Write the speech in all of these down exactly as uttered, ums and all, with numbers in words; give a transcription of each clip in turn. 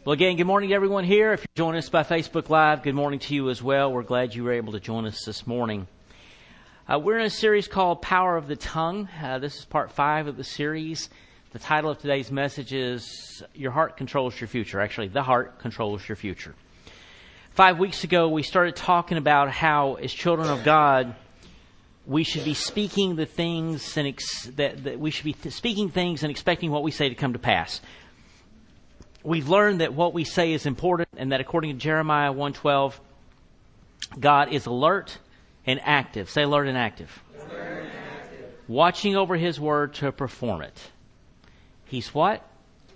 Well, again, good morning to everyone here. If you're joining us by Facebook Live, good morning to you as well. We're glad you were able to join us this morning. Uh, we're in a series called Power of the Tongue. Uh, this is part five of the series. The title of today's message is Your Heart Controls Your Future. Actually, the heart controls your future. Five weeks ago, we started talking about how, as children of God, we should be speaking the things and ex- that, that we should be th- speaking things and expecting what we say to come to pass. We've learned that what we say is important, and that according to Jeremiah one twelve, God is alert and active. Say alert and active. Alert and active. Watching over His word to perform it. He's what?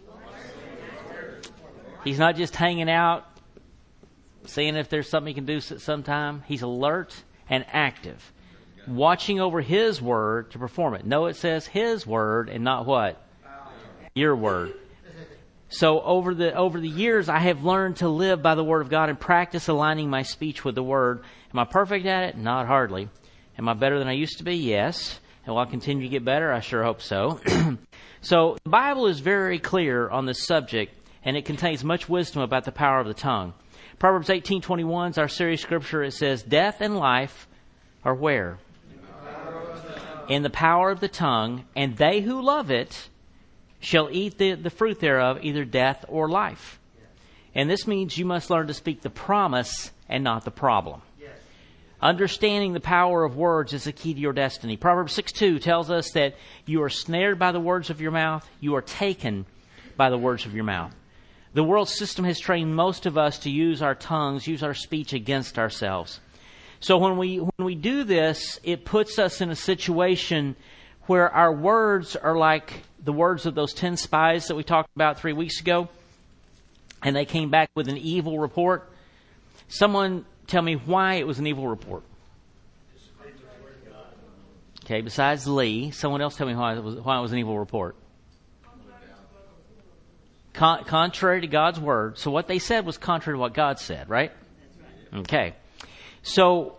He's not just hanging out, seeing if there's something He can do sometime. He's alert and active. Watching over His word to perform it. No, it says His word and not what? Your word. So over the over the years, I have learned to live by the Word of God and practice aligning my speech with the Word. Am I perfect at it? Not hardly. Am I better than I used to be? Yes. And will I continue to get better? I sure hope so. So the Bible is very clear on this subject, and it contains much wisdom about the power of the tongue. Proverbs eighteen twenty-one is our series scripture. It says, "Death and life are where? In the power of the tongue, and they who love it shall eat the, the fruit thereof, either death or life." And this means you must learn to speak the promise and not the problem. Yes. Understanding the power of words is the key to your destiny. Proverbs six two tells us that you are snared by the words of your mouth. You are taken by the words of your mouth. The world system has trained most of us to use our tongues, use our speech against ourselves. So when we when we do this, it puts us in a situation where our words are like the words of those ten spies that we talked about three weeks ago, and they came back with an evil report. Someone tell me why it was an evil report. Okay, besides Lee, someone else tell me why it was, why it was an evil report. Con- contrary to God's word. So what they said was contrary to what God said, right? Okay. So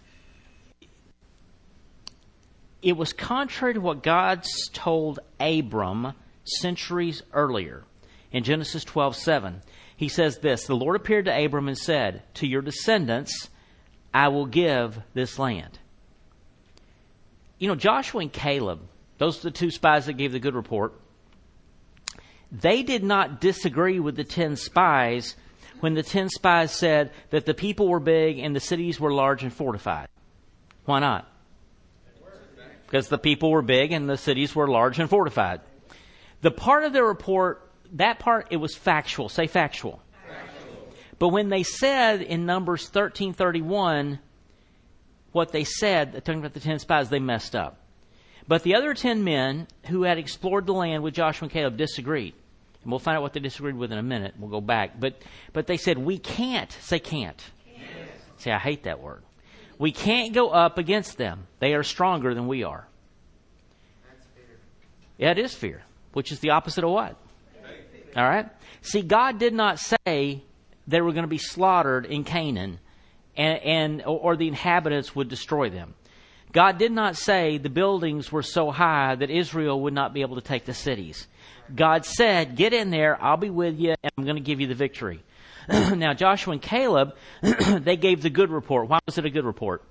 it was contrary to what God told Abram centuries earlier. In Genesis twelve seven, He says this, "The Lord appeared to Abram and said, 'To your descendants I will give this land.'" You know, Joshua and Caleb, those are the two spies that gave the good report. They did not disagree with the ten spies when the ten spies said that the people were big and the cities were large and fortified. Why not? Because the people were big and the cities were large and fortified. The part of their report, that part, it was factual. Say factual. Factual. But when they said in Numbers thirteen thirty-one, what they said, talking about the ten spies, they messed up. But the other ten men who had explored the land with Joshua and Caleb disagreed. And we'll find out what they disagreed with in a minute. We'll go back. But but they said, we can't. Say can't. Can't. Say, I hate that word. We can't go up against them. They are stronger than we are. That's fear. Yeah, it is fear, which is the opposite of what? Faith. All right? See, God did not say they were going to be slaughtered in Canaan and, and or the inhabitants would destroy them. God did not say the buildings were so high that Israel would not be able to take the cities. God said, get in there, I'll be with you, and I'm going to give you the victory. Now, Joshua and Caleb, they gave the good report. Why was it a good report?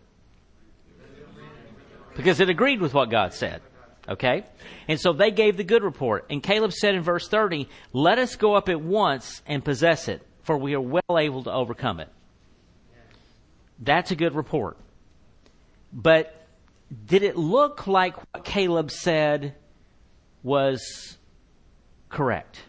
Because it agreed with what God said. Okay? And so they gave the good report. And Caleb said in verse thirty, "Let us go up at once and possess it, for we are well able to overcome it." That's a good report. But did it look like what Caleb said was correct?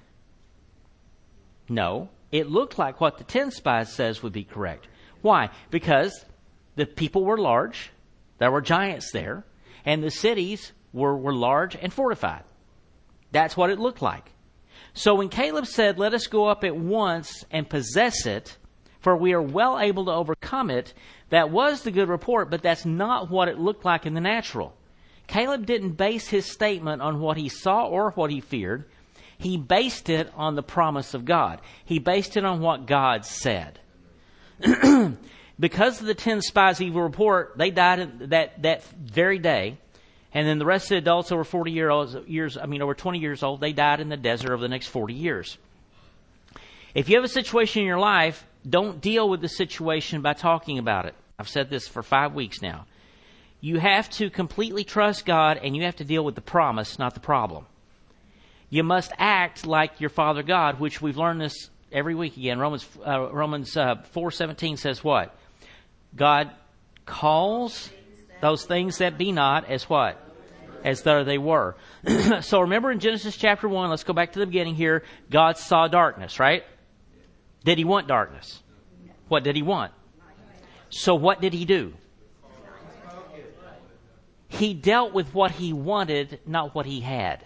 No. It looked like what the ten spies says would be correct. Why? Because the people were large. There were giants there. And the cities were, were large and fortified. That's what it looked like. So when Caleb said, "Let us go up at once and possess it, for we are well able to overcome it," that was the good report, but that's not what it looked like in the natural. Caleb didn't base his statement on what he saw or what he feared. He based it on the promise of God. He based it on what God said. Because of the ten spies' evil report, they died that, that very day. And then the rest of the adults over forty years, I mean, over twenty years old, they died in the desert over the next forty years. If you have a situation in your life, don't deal with the situation by talking about it. I've said this for five weeks now. You have to completely trust God, and you have to deal with the promise, not the problem. You must act like your Father God, which we've learned this every week again. Romans uh, Romans uh, four seventeen says what? God calls those things that be not as what? As though they were. So remember in Genesis chapter one, let's go back to the beginning here. God saw darkness, right? Did he want darkness? What did he want? So what did he do? He dealt with what he wanted, not what he had.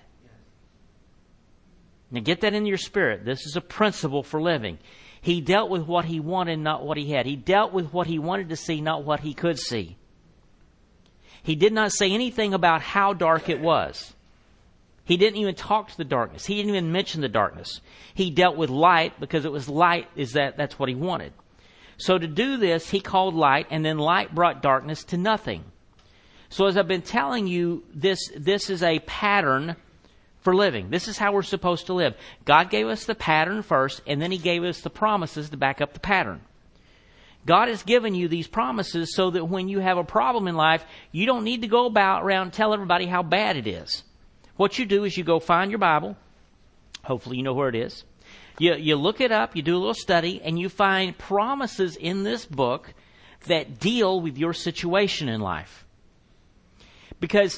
Now get that in your spirit. This is a principle for living. He dealt with what he wanted, not what he had. He dealt with what he wanted to see, not what he could see. He did not say anything about how dark it was. He didn't even talk to the darkness. He didn't even mention the darkness. He dealt with light because it was light, is that that's what he wanted. So to do this, he called light, and then light brought darkness to nothing. So as I've been telling you, this this is a pattern for living. This is how we're supposed to live. God gave us the pattern first, and then he gave us the promises to back up the pattern. God has given you these promises so that when you have a problem in life, you don't need to go about around and tell everybody how bad it is. What you do is you go find your Bible. Hopefully you know where it is. You, you look it up, you do a little study, and you find promises in this book that deal with your situation in life. Because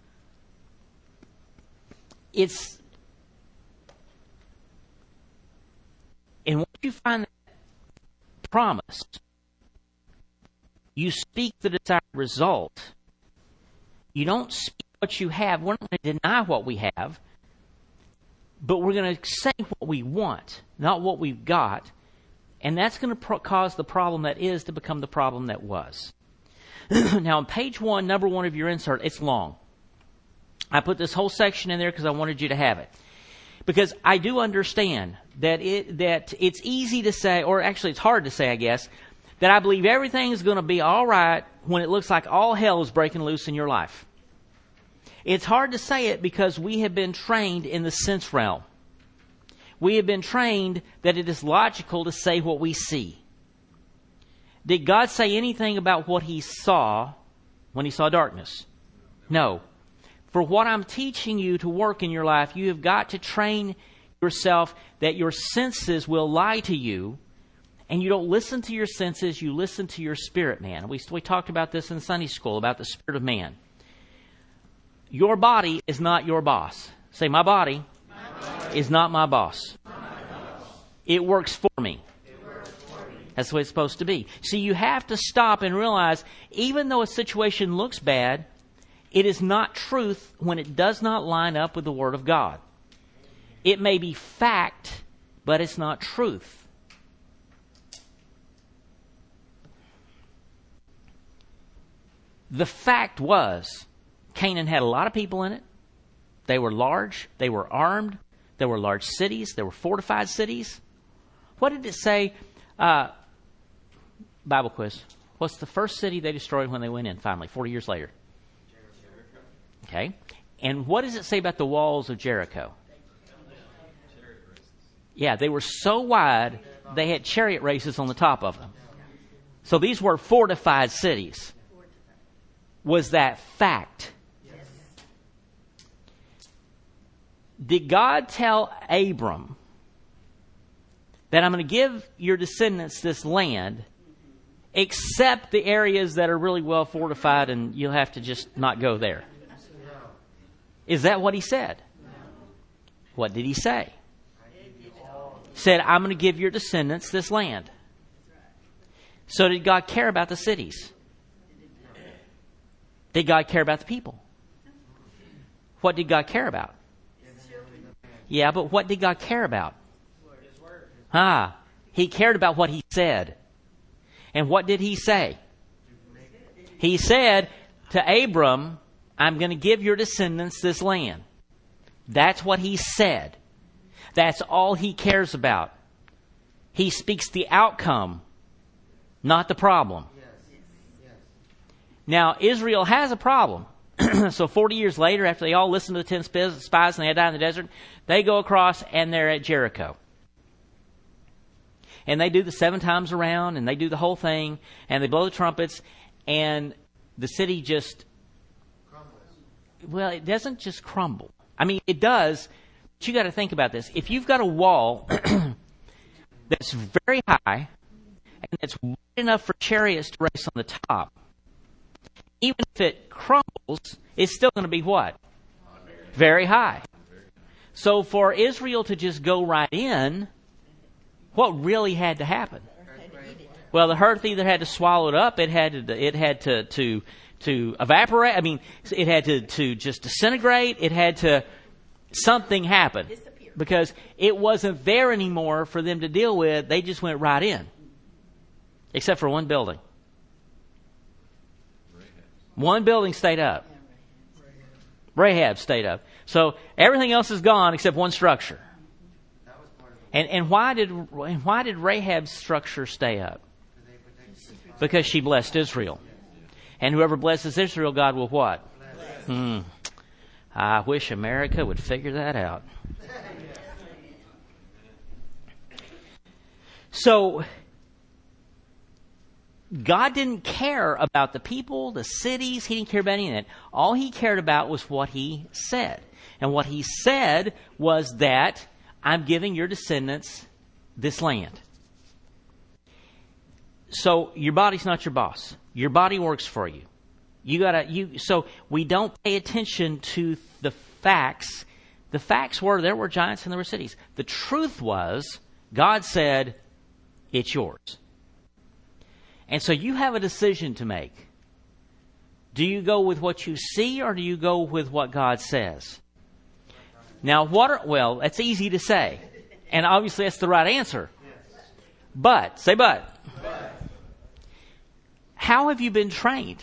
it's, and once you find that promise, you speak the desired result. You don't speak what you have. We're not going to deny what we have, but we're going to say what we want, not what we've got. And that's going to pro- cause the problem that is to become the problem that was. Now, on page one, number one of your insert, it's long. I put this whole section in there because I wanted you to have it. Because I do understand that it that it's easy to say, or actually it's hard to say, I guess, that I believe everything is going to be all right when it looks like all hell is breaking loose in your life. It's hard to say it because we have been trained in the sense realm. We have been trained that it is logical to say what we see. Did God say anything about what he saw when he saw darkness? No. For what I'm teaching you to work in your life, you have got to train yourself that your senses will lie to you, and you don't listen to your senses, you listen to your spirit man. We, we talked about this in Sunday school, about the spirit of man. Your body is not your boss. Say, my body, my body. is not my boss. Not my boss. It works for me. That's the way it's supposed to be. See, you have to stop and realize, even though a situation looks bad, it is not truth when it does not line up with the Word of God. It may be fact, but it's not truth. The fact was, Canaan had a lot of people in it. They were large. They were armed. There were large cities. There were fortified cities. What did it say? Uh, Bible quiz. What's the first city they destroyed when they went in, finally, forty years later? Okay. And what does it say about the walls of Jericho? Yeah, they were so wide, they had chariot races on the top of them. So these were fortified cities. Was that fact? Did God tell Abram that I'm going to give your descendants this land, except the areas that are really well fortified and you'll have to just not go there? Is that what he said? What did he say? He said, I'm going to give your descendants this land. So did God care about the cities? Did God care about the people? What did God care about? Yeah, but what did God care about? Ah, he cared about what he said. And what did he say? He said to Abram, I'm going to give your descendants this land. That's what he said. That's all he cares about. He speaks the outcome, not the problem. Now, Israel has a problem. So forty years later, after they all listened to the ten spies and they had died in the desert, they go across and they're at Jericho. and they do the seven times around, and they do the whole thing, and they blow the trumpets, and the city just, well, it doesn't just crumble. I mean, it does, but you got to think about this. If you've got a wall that's very high, and it's wide enough for chariots to race on the top, even if it crumbles, it's still going to be what? Very high. So for Israel to just go right in, what really had to happen? Well, the earth either had to swallow it up, it had to, it had to, to, to evaporate. I mean, it had to, to just disintegrate. It had to, something happen. Because it wasn't there anymore for them to deal with. They just went right in. Except for one building. One building stayed up. Rahab stayed up. So everything else is gone except one structure. And and why did why did Rahab's structure stay up? Because she blessed Israel. And whoever blesses Israel, God will what? Hmm. I wish America would figure that out. So God didn't care about the people, the cities. He didn't care about any of that. All he cared about was what he said. And what he said was that I'm giving your descendants this land. So your body's not your boss. Your body works for you. You gotta you so we don't pay attention to the facts. The facts were there were giants and there were cities. The truth was God said it's yours. And so you have a decision to make. Do you go with what you see or do you go with what God says? Now, what are, well, that's easy to say. And obviously that's the right answer. But, say but. but. How have you been trained?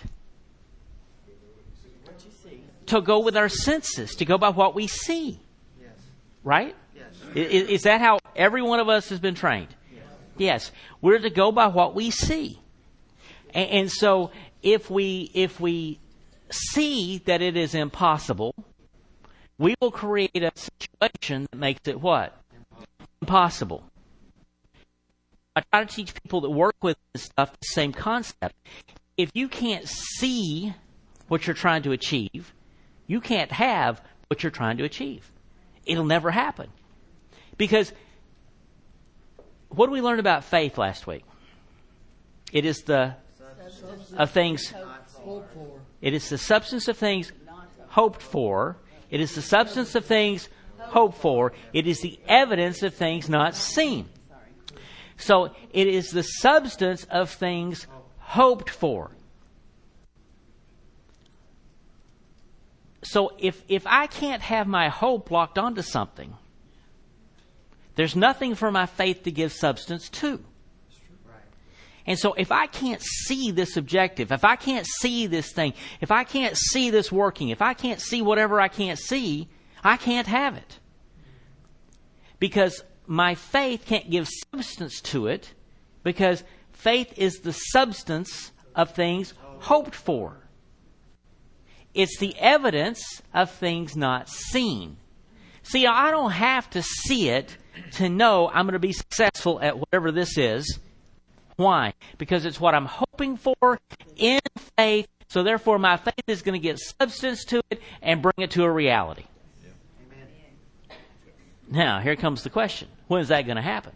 To go with our senses, to go by what we see. Right? Is, is that how every one of us has been trained? Yes. We're to go by what we see. And, and so if we if we see that it is impossible, we will create a situation that makes it what? Impossible. I try to teach people that work with this stuff the same concept. If you can't see what you're trying to achieve, you can't have what you're trying to achieve. It'll never happen. Because what did we learn about faith last week? It is the of things it is the substance of things hoped for. It is the substance of things hoped for. It is the evidence of things not seen. So it is the substance of things hoped for. So if if I can't have my hope locked onto something, there's nothing for my faith to give substance to. And so if I can't see this objective, if I can't see this thing, if I can't see this working, if I can't see whatever I can't see, I can't have it. Because my faith can't give substance to it, because faith is the substance of things hoped for. It's the evidence of things not seen. See, I don't have to see it to know I'm going to be successful at whatever this is. Why? Because it's what I'm hoping for in faith, so therefore my faith is going to get substance to it and bring it to a reality. Yeah. Now, here comes the question. When is that going to happen?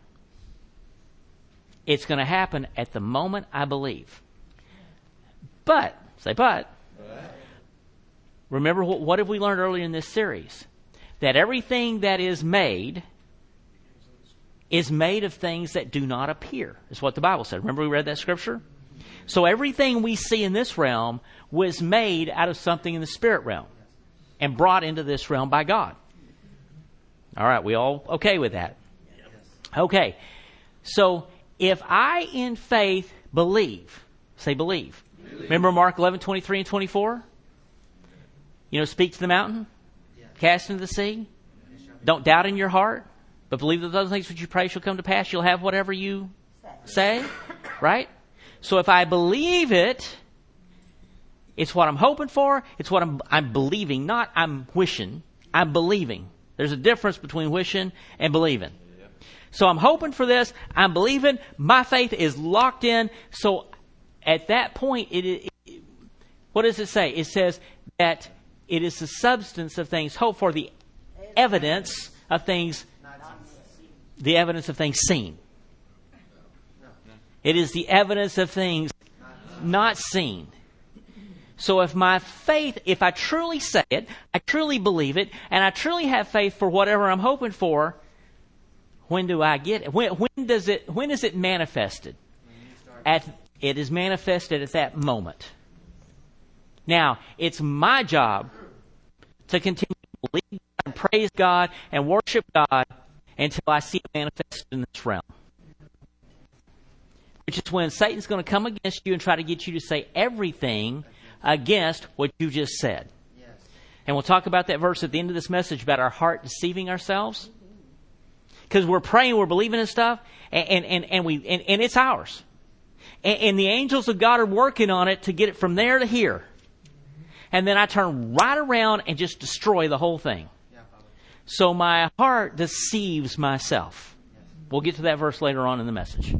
It's going to happen at the moment I believe. But, say but, remember what, what have we learned earlier in this series? That everything that is made is made of things that do not appear, is what the Bible said. Remember we read that scripture? So everything we see in this realm was made out of something in the spirit realm and brought into this realm by God. All right, we all okay with that? Okay, so if I in faith believe, say believe. believe. Remember Mark eleven, twenty-three and twenty-four? You know, speak to the mountain, cast into the sea. Don't doubt in your heart, but believe that those things which you pray shall come to pass. You'll have whatever you say, right? So if I believe it, it's what I'm hoping for. It's what I'm, I'm believing, not I'm wishing. I'm believing. There's a difference between wishing and believing. So I'm hoping for this. I'm believing. My faith is locked in. So at that point, it, it, it, what does it say? It says that it is the substance of things hoped for, the evidence of things, the evidence of things seen. It is the evidence of things not seen. So if my faith, if I truly say it, I truly believe it, and I truly have faith for whatever I'm hoping for, when do I get it? When, when does it? When is it manifested? At it is manifested at that moment. Now it's my job to continue to believe God and praise God and worship God until I see it manifested in this realm. Which is when Satan's going to come against you and try to get you to say everything against what you just said. Yes. And we'll talk about that verse at the end of this message about our heart deceiving ourselves. Because we're praying, we're believing in stuff, and, and, and, we, and, and it's ours. And, and the angels of God are working on it to get it from there to here. And then I turn right around and just destroy the whole thing. So my heart deceives myself. We'll get to that verse later on in the message.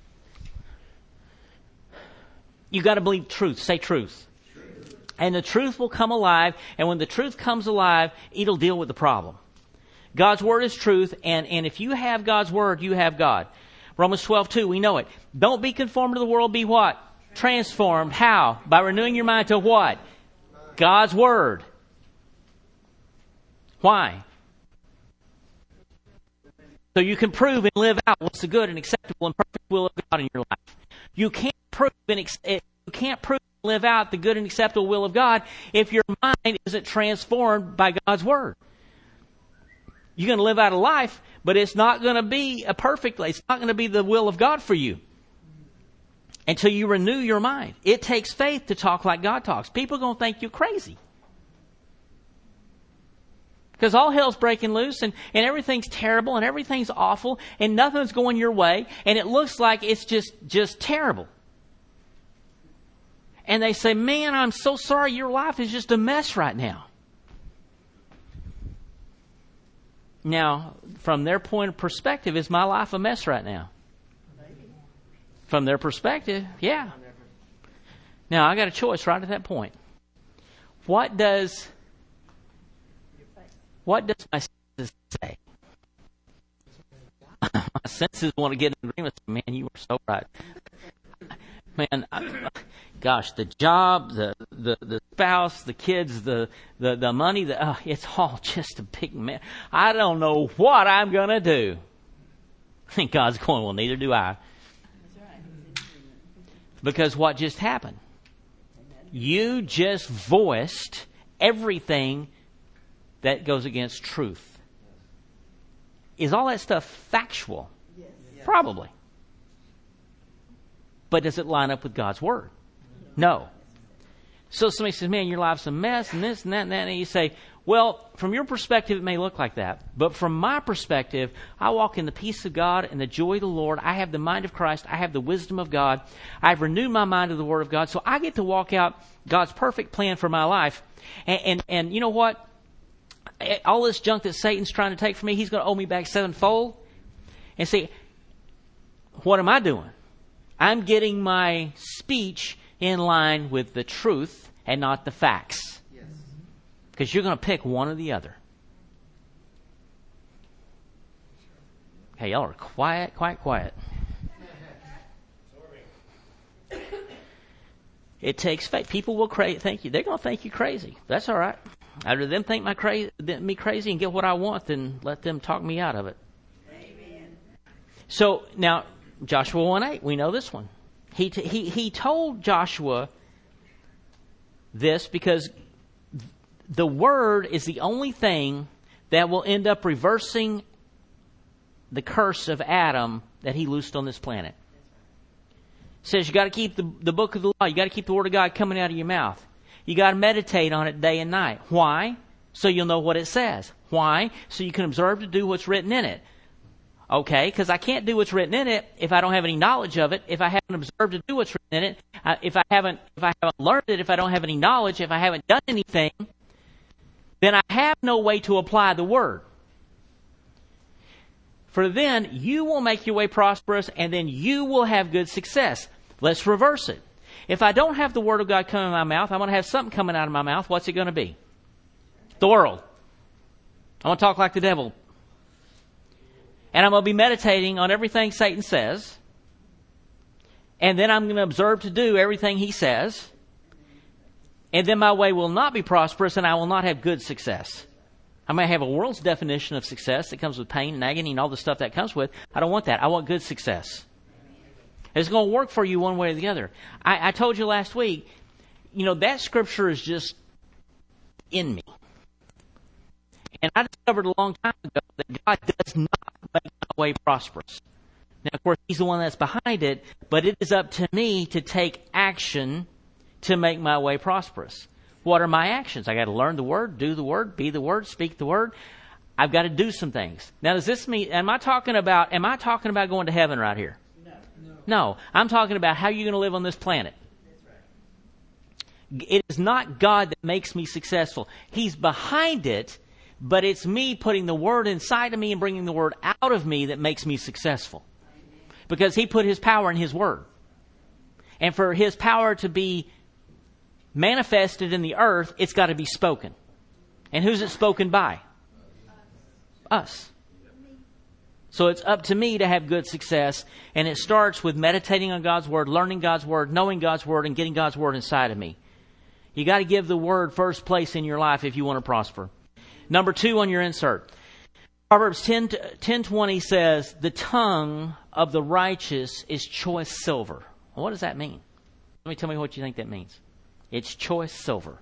You got to believe truth. Say truth. And the truth will come alive. And when the truth comes alive, it'll deal with the problem. God's word is truth. And, and if you have God's word, you have God. Romans twelve two, we know it. Don't be conformed to the world. Be what? Transformed. How? By renewing your mind to what? God's word. Why? So you can prove and live out what's the good and acceptable and perfect will of God in your life. You can't prove and ex- you can't prove and live out the good and acceptable will of God if your mind isn't transformed by God's word. You're going to live out a life, but it's not going to be a perfect life. It's not going to be the will of God for you until you renew your mind. It takes faith to talk like God talks. People are going to think you're crazy. Because all hell's breaking loose and, and everything's terrible and everything's awful and nothing's going your way and it looks like it's just, just terrible. And they say, man, I'm so sorry, your life is just a mess right now. Now, from their point of perspective, is my life a mess right now? From their perspective, yeah. Now, I got a choice right at that point. What does... What does my senses say? My senses want to get in agreement. Man, you are so right. Man, I, gosh, the job, the, the, the spouse, the kids, the the, the money, the, uh, it's all just a big mess. I don't know what I'm going to do. I think God's going, well, neither do I. Because what just happened? You just voiced everything that goes against truth. Is all that stuff factual? Yes. Probably. But does it line up with God's word? No. So somebody says, man, your life's a mess and this and that and that. And you say, well, from your perspective, it may look like that. But from my perspective, I walk in the peace of God and the joy of the Lord. I have the mind of Christ. I have the wisdom of God. I've renewed my mind to the word of God. So I get to walk out God's perfect plan for my life. And, and, and you know what? All this junk that Satan's trying to take from me, he's going to owe me back sevenfold. And see, what am I doing? I'm getting my speech in line with the truth and not the facts. Yes. Because you're going to pick one or the other. Hey, y'all are quiet, quiet, quiet. It takes faith. People will cra- think you. They're going to think you crazy. That's all right. I'd rather them think my cra- me crazy and get what I want than let them talk me out of it. Amen. So now, Joshua one eight, we know this one. He t- he he told Joshua this because the word is the only thing that will end up reversing the curse of Adam that he loosed on this planet. It says you got to keep the, the book of the law. You got to keep the word of God coming out of your mouth. You got to meditate on it day and night. Why? So you'll know what it says. Why? So you can observe to do what's written in it. Okay, because I can't do what's written in it if I don't have any knowledge of it. If I haven't observed to do what's written in it, uh, if I haven't, if I haven't learned it, if I don't have any knowledge, if I haven't done anything, then I have no way to apply the word. For then you will make your way prosperous, and then you will have good success. Let's reverse it. If I don't have the Word of God coming in my mouth, I'm going to have something coming out of my mouth. What's it going to be? The world. I'm going to talk like the devil. And I'm going to be meditating on everything Satan says. And then I'm going to observe to do everything he says. And then my way will not be prosperous, and I will not have good success. I may have a world's definition of success that comes with pain and agony and all the stuff that comes with. I don't want that. I want good success. It's going to work for you one way or the other. I, I told you last week, you know, that scripture is just in me. And I discovered a long time ago that God does not make my way prosperous. Now, of course, He's the one that's behind it, but it is up to me to take action to make my way prosperous. What are my actions? I got to learn the Word, do the Word, be the Word, speak the Word. I've got to do some things. Now, does this mean, am I talking about, am I talking about going to heaven right here? No. No. No. I'm talking about how you're going to live on this planet. That's right. It is not God that makes me successful. He's behind it, but it's me putting the Word inside of me and bringing the Word out of me that makes me successful. Because He put His power in His Word. And for His power to be manifested in the earth, it's got to be spoken. And who's it spoken by? Us. So it's up to me to have good success, and it starts with meditating on God's Word, learning God's Word, knowing God's Word, and getting God's Word inside of me. You got to give the Word first place in your life if you want to prosper. Number two on your insert. Proverbs ten twenty says, the tongue of the righteous is choice silver. Well, what does that mean? Let me tell me what you think that means. It's choice silver.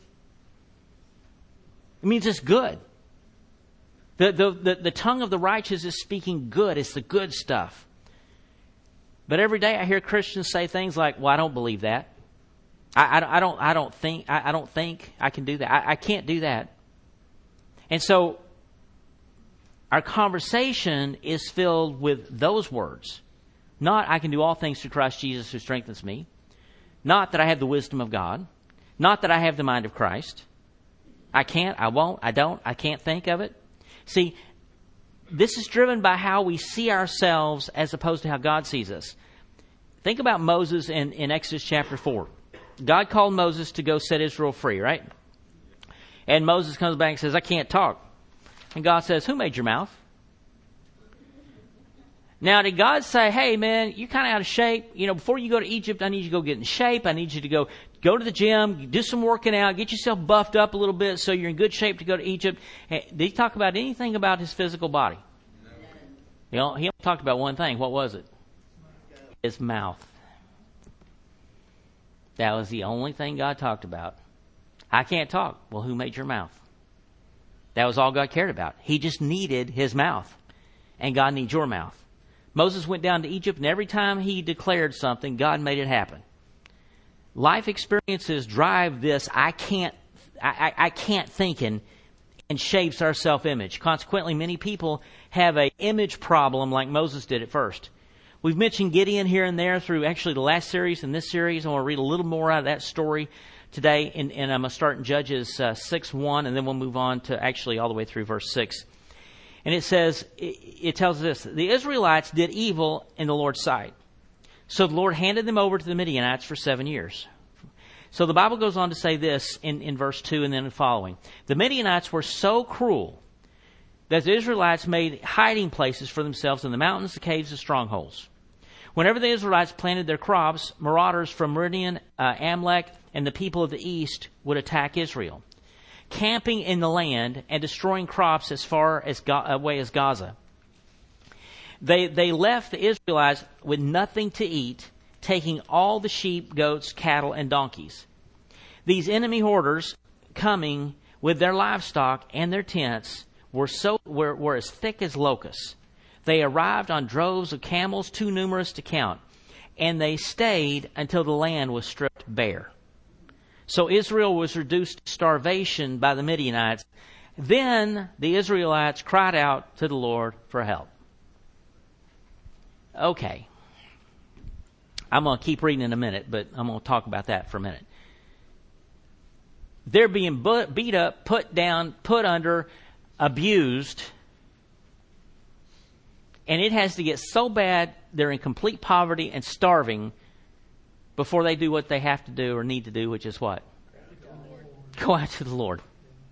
It means it's good. The, the, the, the tongue of the righteous is speaking good. It's the good stuff. But every day I hear Christians say things like, well, I don't believe that. I, I, I don't I don't think I, I don't think I can do that. I, I can't do that. And so our conversation is filled with those words. Not, I can do all things through Christ Jesus who strengthens me. Not that I have the wisdom of God. Not that I have the mind of Christ. I can't, I won't, I don't, I can't think of it. See, this is driven by how we see ourselves as opposed to how God sees us. Think about Moses in, in Exodus chapter four. God called Moses to go set Israel free, right? And Moses comes back and says, I can't talk. And God says, who made your mouth? Now, did God say, hey, man, you're kind of out of shape. You know, before you go to Egypt, I need you to go get in shape. I need you to go go to the gym, do some working out, get yourself buffed up a little bit so you're in good shape to go to Egypt. Did he talk about anything about his physical body? No. You know, he only talked about one thing. What was it? His mouth. That was the only thing God talked about. I can't talk. Well, who made your mouth? That was all God cared about. He just needed his mouth. And God needs your mouth. Moses went down to Egypt, and every time he declared something, God made it happen. Life experiences drive this I can't I, I can't thinking and shapes our self-image. Consequently, many people have an image problem like Moses did at first. We've mentioned Gideon here and there through actually the last series and this series. I want to read a little more out of that story today, and, and I'm going to start in Judges uh, six one, and then we'll move on to actually all the way through verse six. And it says, it, it tells us this, the Israelites did evil in the Lord's sight. So the Lord handed them over to the Midianites for seven years. So the Bible goes on to say this in, in verse two and then the following. The Midianites were so cruel that the Israelites made hiding places for themselves in the mountains, the caves, and strongholds. Whenever the Israelites planted their crops, marauders from Midian, uh, Amalek, and the people of the east would attack Israel, camping in the land and destroying crops as far as Ga- away as Gaza. They they left the Israelites with nothing to eat, taking all the sheep, goats, cattle, and donkeys. These enemy hoarders, coming with their livestock and their tents, were so were, were as thick as locusts. They arrived on droves of camels, too numerous to count, and they stayed until the land was stripped bare. So Israel was reduced to starvation by the Midianites. Then the Israelites cried out to the Lord for help. Okay. I'm going to keep reading in a minute, but I'm going to talk about that for a minute. They're being beat up, put down, put under, abused. And it has to get so bad they're in complete poverty and starving before they do what they have to do or need to do, which is what? Go out to the Lord.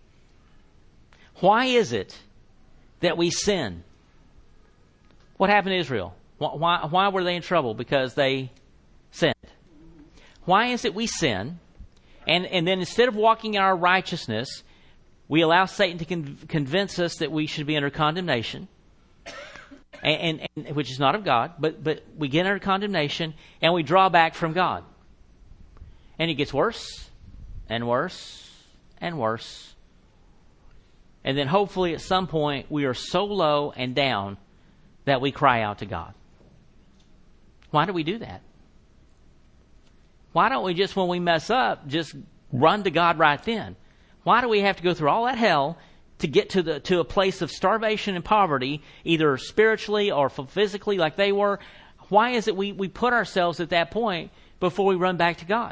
Why is it that we sin? What happened to Israel? Why, why were they in trouble? Because they sinned. Why is it we sin? And, and then instead of walking in our righteousness, we allow Satan to con- convince us that we should be under condemnation, and, and, and which is not of God, but, but we get under condemnation and we draw back from God. And it gets worse and worse and worse. And then hopefully at some point we are so low and down that we cry out to God. Why do we do that? Why don't we just, when we mess up, just run to God right then? Why do we have to go through all that hell to get to the to a place of starvation and poverty, either spiritually or physically like they were? Why is it we, we put ourselves at that point before we run back to God?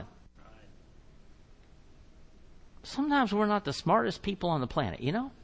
Sometimes we're not the smartest people on the planet, you know?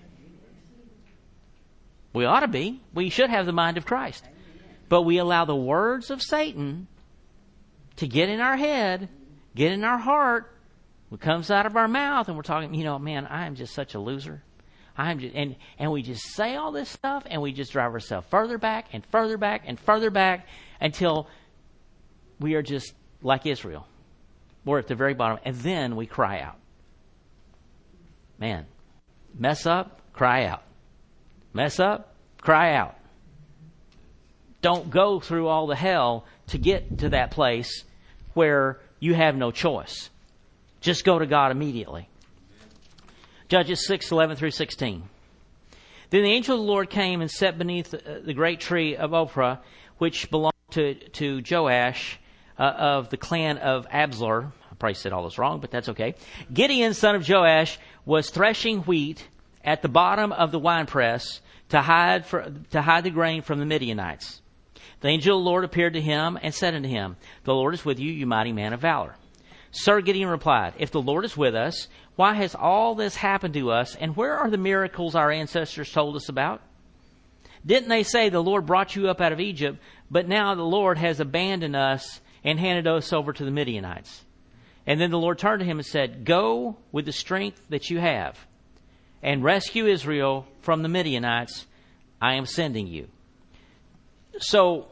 We ought to be. We should have the mind of Christ. But we allow the words of Satan to get in our head, get in our heart, what comes out of our mouth, and we're talking, you know, man, I am just such a loser. I'm just, and, and we just say all this stuff, and we just drive ourselves further back and further back and further back until we are just like Israel. We're at the very bottom, and then we cry out. Man, mess up, cry out. Mess up, cry out. Don't go through all the hell to get to that place where you have no choice. Just go to God immediately. Judges six, eleven through sixteen. Then the angel of the Lord came and sat beneath the, the great tree of Ophrah, which belonged to, to Joash uh, of the clan of Absalom. I probably said all this wrong, but that's okay. Gideon, son of Joash, was threshing wheat at the bottom of the winepress to hide for, to hide the grain from the Midianites. The angel of the Lord appeared to him and said unto him, The Lord is with you, you mighty man of valor. Sir, Gideon replied, If the Lord is with us, why has all this happened to us, and where are the miracles our ancestors told us about? Didn't they say the Lord brought you up out of Egypt, but now the Lord has abandoned us and handed us over to the Midianites? And then the Lord turned to him and said, Go with the strength that you have, and rescue Israel from the Midianites. I am sending you. So,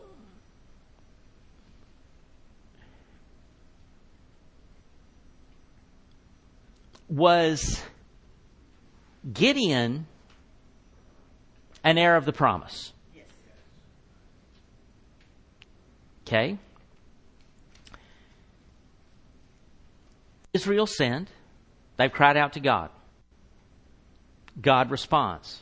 was Gideon an heir of the promise? Yes. Okay. Israel sinned. They've cried out to God. God responds.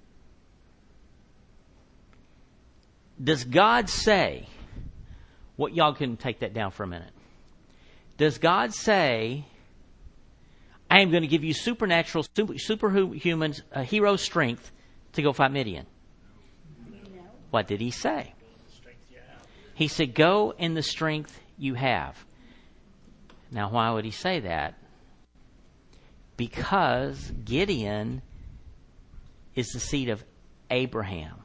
Does God say, what y'all can take that down for a minute. Does God say, I am going to give you supernatural, super, superhuman, uh, hero strength to go fight Midian? No. What did he say? He said, go in the strength you have. Now, why would he say that? Because Gideon is the seed of Abraham.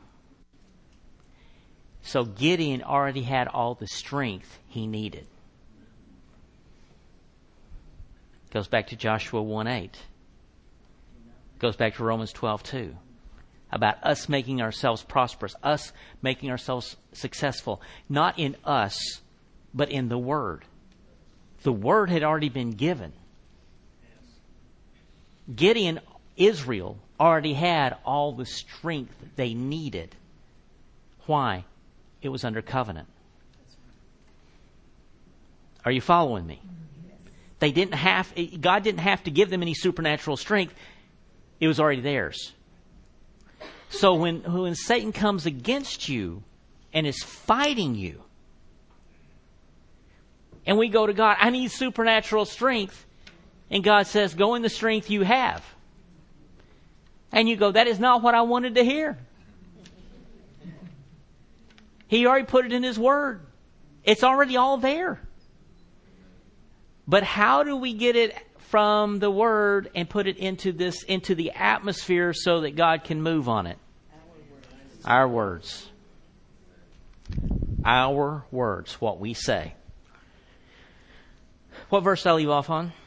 So Gideon already had all the strength he needed. Goes back to Joshua one eight. Goes back to Romans twelve two. About us making ourselves prosperous. Us making ourselves successful. Not in us, but in the Word. The Word had already been given. Gideon, Israel, already had all the strength they needed. Why? It was under covenant. Are you following me? They didn't have, God didn't have to give them any supernatural strength. It was already theirs. So when, when Satan comes against you and is fighting you, and we go to God, I need supernatural strength, and God says, go in the strength you have. And you go, that is not what I wanted to hear. He already put it in His Word. It's already all there. But how do we get it from the Word and put it into this, into the atmosphere so that God can move on it? Our words. our words, what we say. What verse did I leave off on?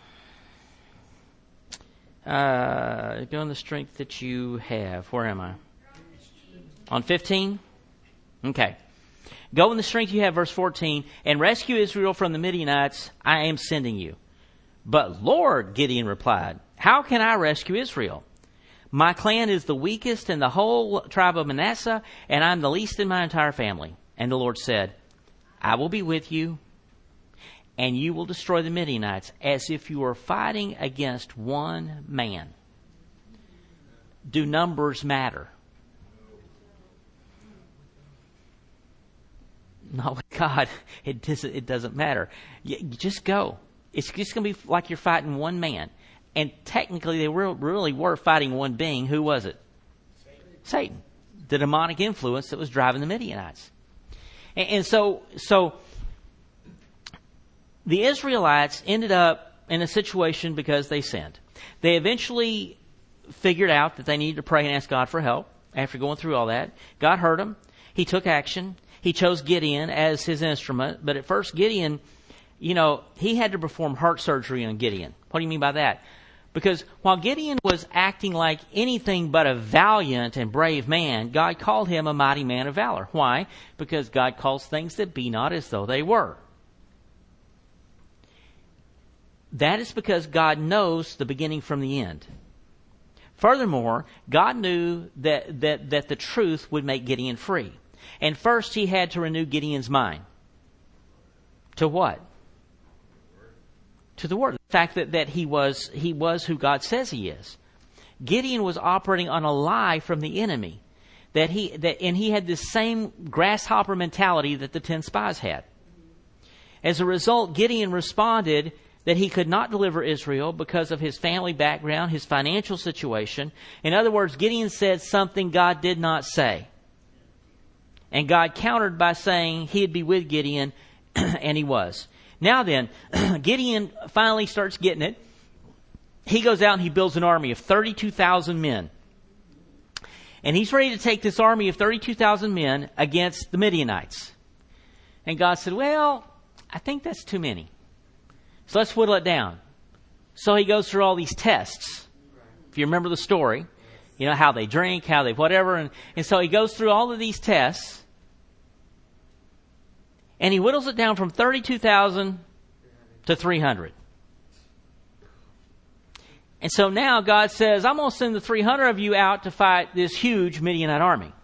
Uh, go in the strength that you have. Where am I? On fifteen? Okay. Go in the strength you have, verse fourteen, and rescue Israel from the Midianites. I am sending you. But Lord, Gideon replied, how can I rescue Israel? My clan is the weakest in the whole tribe of Manasseh, and I'm the least in my entire family. And the Lord said, I will be with you, and you will destroy the Midianites as if you were fighting against one man. Do numbers matter? No, God, it doesn't, it doesn't matter. You, you just go. It's just going to be like you're fighting one man. And technically, they re- really were fighting one being. Who was it? Satan. Satan. The demonic influence that was driving the Midianites. And, and so, so the Israelites ended up in a situation because they sinned. They eventually figured out that they needed to pray and ask God for help. After going through all that, God heard them. He took action. He chose Gideon as his instrument. But at first, Gideon, you know, he had to perform heart surgery on Gideon. What do you mean by that? Because while Gideon was acting like anything but a valiant and brave man, God called him a mighty man of valor. Why? Because God calls things that be not as though they were. That is because God knows the beginning from the end. Furthermore, God knew that, that, that the truth would make Gideon free. And first, he had to renew Gideon's mind. To what? To the Word. The fact that, that he was he was who God says he is. Gideon was operating on a lie from the enemy. That he that and he had this same grasshopper mentality that the ten spies had. As a result, Gideon responded that he could not deliver Israel because of his family background, his financial situation. In other words, Gideon said something God did not say. And God countered by saying he'd be with Gideon, and he was. Now then, Gideon finally starts getting it. He goes out and he builds an army of thirty-two thousand men. And he's ready to take this army of thirty-two thousand men against the Midianites. And God said, well, I think that's too many. So let's whittle it down. So he goes through all these tests. If you remember the story, you know, how they drink, how they whatever. And, and so he goes through all of these tests. And he whittles it down from thirty-two thousand to three hundred. And so now God says, I'm going to send the three hundred of you out to fight this huge Midianite army.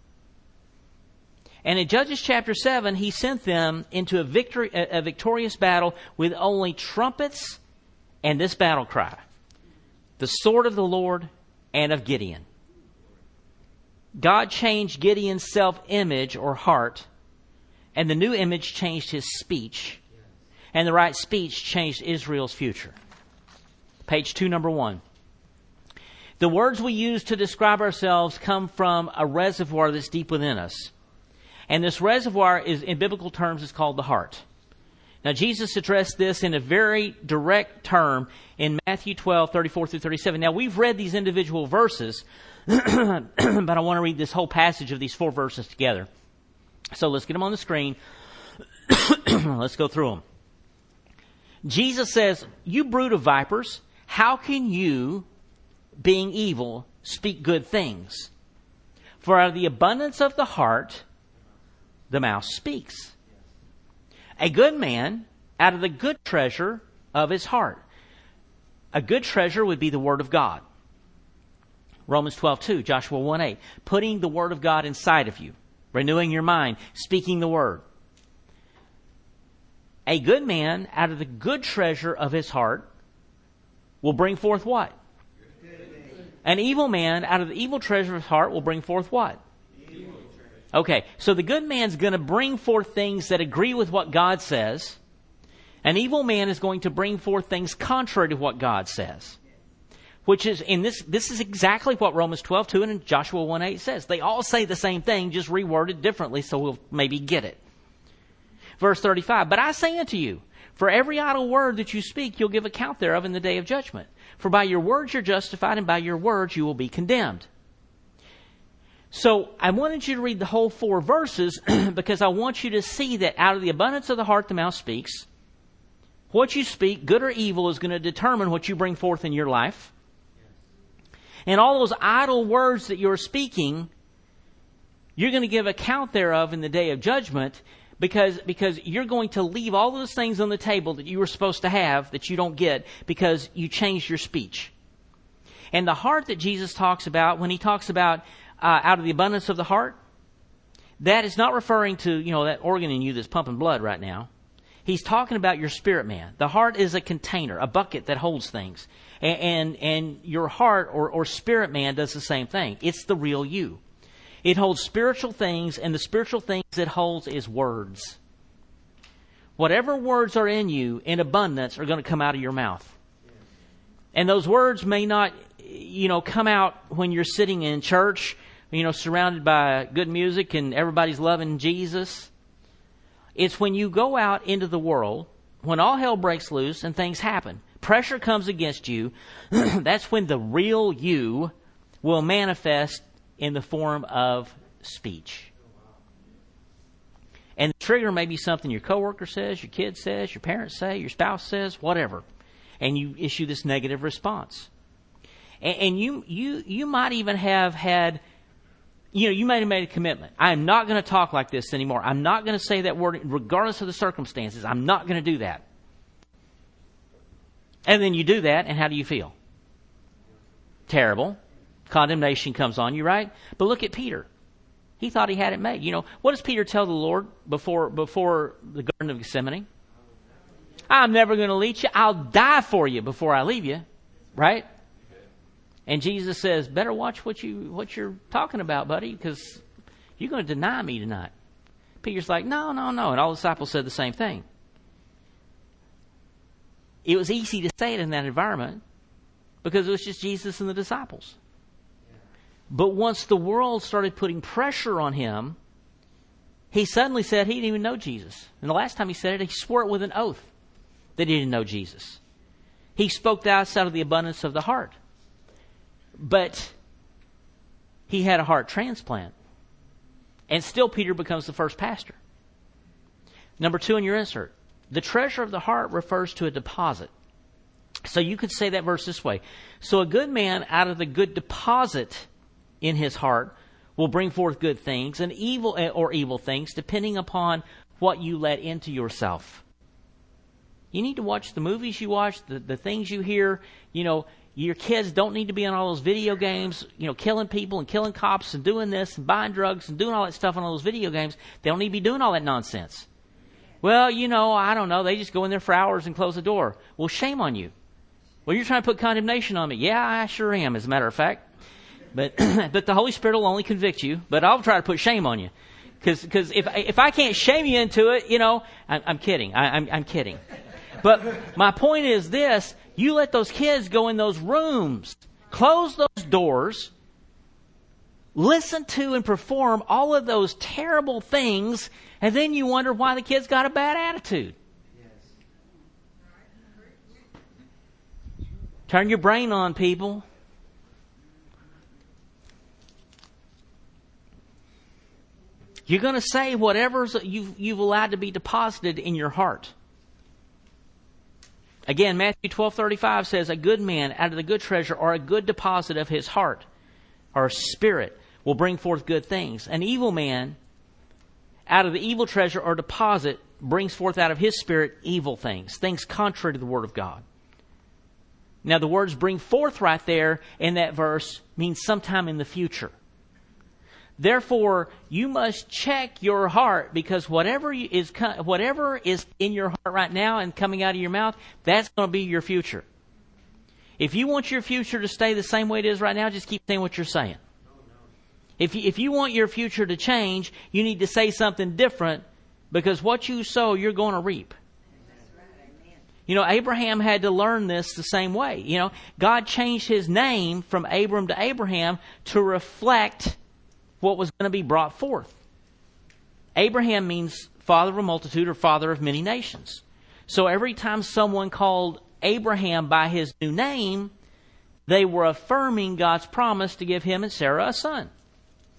And in Judges chapter seven, he sent them into a victory, a, a victorious battle with only trumpets and this battle cry. The sword of the Lord and of Gideon. God changed Gideon's self-image or heart. And the new image changed his speech. And the right speech changed Israel's future. Page two, number one. The words we use to describe ourselves come from a reservoir that's deep within us. And this reservoir is, in biblical terms, is called the heart. Now, Jesus addressed this in a very direct term in Matthew twelve, thirty-four through thirty-seven. Now, we've read these individual verses, but I want to read this whole passage of these four verses together. So let's get them on the screen. Let's go through them. Jesus says, you brood of vipers, how can you, being evil, speak good things? For out of the abundance of the heart, the mouth speaks. A good man, out of the good treasure of his heart. A good treasure would be the Word of God. Romans twelve two, Joshua one eight. Putting the Word of God inside of you. Renewing your mind, speaking the word. A good man, out of the good treasure of his heart, will bring forth what? An evil man, out of the evil treasure of his heart, will bring forth what? Okay, so the good man's going to bring forth things that agree with what God says. An evil man is going to bring forth things contrary to what God says. Which is, in this, this is exactly what Romans twelve two and Joshua one eight says. They all say the same thing, just reworded differently, so we'll maybe get it. Verse thirty-five, but I say unto you, for every idle word that you speak, you'll give account thereof in the day of judgment. For by your words you're justified, and by your words you will be condemned. So I wanted you to read the whole four verses because I want you to see that out of the abundance of the heart, the mouth speaks. What you speak, good or evil, is going to determine what you bring forth in your life. And all those idle words that you're speaking, you're going to give account thereof in the day of judgment because, because you're going to leave all those things on the table that you were supposed to have that you don't get because you changed your speech. And the heart that Jesus talks about, when he talks about uh, out of the abundance of the heart, that is not referring to, you know, that organ in you that's pumping blood right now. He's talking about your spirit man. The heart is a container, a bucket that holds things. And and, and your heart or, or spirit man does the same thing. It's the real you. It holds spiritual things, and the spiritual things it holds is words. Whatever words are in you in abundance are going to come out of your mouth. And those words may not, you know, come out when you're sitting in church, you know, surrounded by good music and everybody's loving Jesus. It's when you go out into the world, when all hell breaks loose and things happen, pressure comes against you, that's when the real you will manifest in the form of speech. And the trigger may be something your coworker says, your kid says, your parents say, your spouse says, whatever. And you issue this negative response. And, and you, you, you might even have had, you know, you might have made a commitment. I'm not going to talk like this anymore. I'm not going to say that word regardless of the circumstances. I'm not going to do that. And then you do that, and how do you feel? Terrible. Condemnation comes on you, right? But look at Peter. He thought he had it made. You know, what does Peter tell the Lord before before the Garden of Gethsemane? I'm never going to leave you. I'll die for you before I leave you, right? And Jesus says, better watch what, you, what you're talking about, buddy, because you're going to deny me tonight. Peter's like, no, no, no. And all the disciples said the same thing. It was easy to say it in that environment because it was just Jesus and the disciples. But once the world started putting pressure on him, he suddenly said he didn't even know Jesus. And the last time he said it, he swore it with an oath that he didn't know Jesus. He spoke that out of the abundance of the heart. But he had a heart transplant. And still Peter becomes the first pastor. Number two in your insert. The treasure of the heart refers to a deposit. So you could say that verse this way. So a good man out of the good deposit in his heart will bring forth good things and evil or evil things depending upon what you let into yourself. You need to watch the movies you watch, the, the things you hear. You know, your kids don't need to be on all those video games, you know, killing people and killing cops and doing this and buying drugs and doing all that stuff on all those video games. They don't need to be doing all that nonsense. Well, you know, I don't know. They just go in there for hours and close the door. Well, shame on you. Well, you're trying to put condemnation on me. Yeah, I sure am, as a matter of fact. But but the Holy Spirit will only convict you. But I'll try to put shame on you. Because if, if I can't shame you into it, you know, I'm, I'm kidding. I, I'm, I'm kidding. But my point is this. You let those kids go in those rooms. Close those doors. Listen to and perform all of those terrible things. And then you wonder why the kids got a bad attitude. Turn your brain on, people. You're going to say whatever you've, you've allowed to be deposited in your heart. Again, Matthew twelve thirty-five says, a good man out of the good treasure or a good deposit of his heart or spirit will bring forth good things. An evil man out of the evil treasure or deposit brings forth out of his spirit evil things, things contrary to the Word of God. Now, the words bring forth right there in that verse means sometime in the future. Therefore, you must check your heart because whatever is whatever is in your heart right now and coming out of your mouth, that's going to be your future. If you want your future to stay the same way it is right now, just keep saying what you're saying. If you, if you want your future to change, you need to say something different because what you sow, you're going to reap. You know, Abraham had to learn this the same way. You know, God changed his name from Abram to Abraham to reflect what was going to be brought forth. Abraham means father of a multitude or father of many nations. So every time someone called Abraham by his new name, they were affirming God's promise to give him and Sarah a son.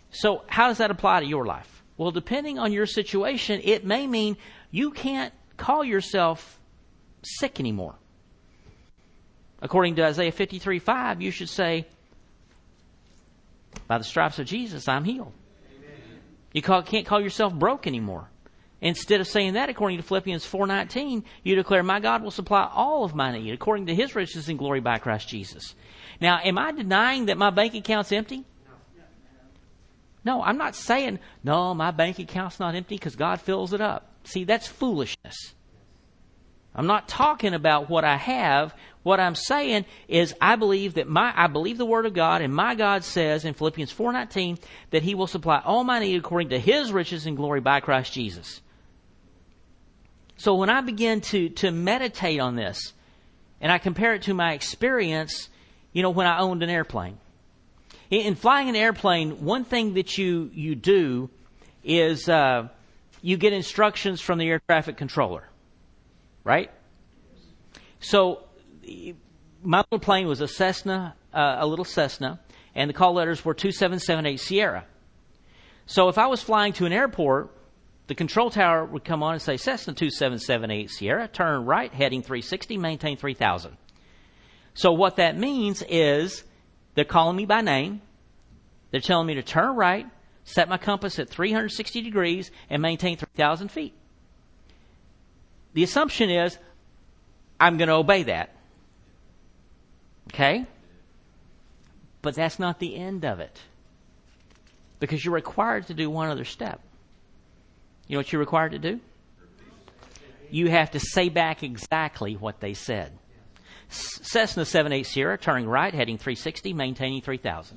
So how does that apply to your life? Well, depending on your situation, it may mean you can't call yourself sick anymore. According to Isaiah fifty-three five, you should say, by the stripes of Jesus, I'm healed. Amen. You call, can't call yourself broke anymore. Instead of saying that, according to Philippians four nineteen, you declare, my God will supply all of my need according to His riches and glory by Christ Jesus. Now, am I denying that my bank account's empty? No, I'm not saying, no, my bank account's not empty because God fills it up. See, that's foolishness. I'm not talking about what I have. What I'm saying is I believe that my I believe the Word of God, and my God says in Philippians four nineteen that He will supply all my need according to His riches and glory by Christ Jesus. So when I begin to, to meditate on this, and I compare it to my experience, you know, when I owned an airplane. In flying an airplane, one thing that you, you do is uh, you get instructions from the air traffic controller, right? So my little plane was a Cessna, uh, a little Cessna, and the call letters were two seven seven eight Sierra. So if I was flying to an airport, the control tower would come on and say, Cessna two seven seven eight Sierra, turn right, heading three sixty, maintain three thousand. So what that means is they're calling me by name. They're telling me to turn right, set my compass at three hundred sixty degrees, and maintain three thousand feet. The assumption is I'm going to obey that. Okay? But that's not the end of it. Because you're required to do one other step. You know what you're required to do? You have to say back exactly what they said. Cessna seven eight Sierra, turning right, heading three sixty, maintaining three thousand.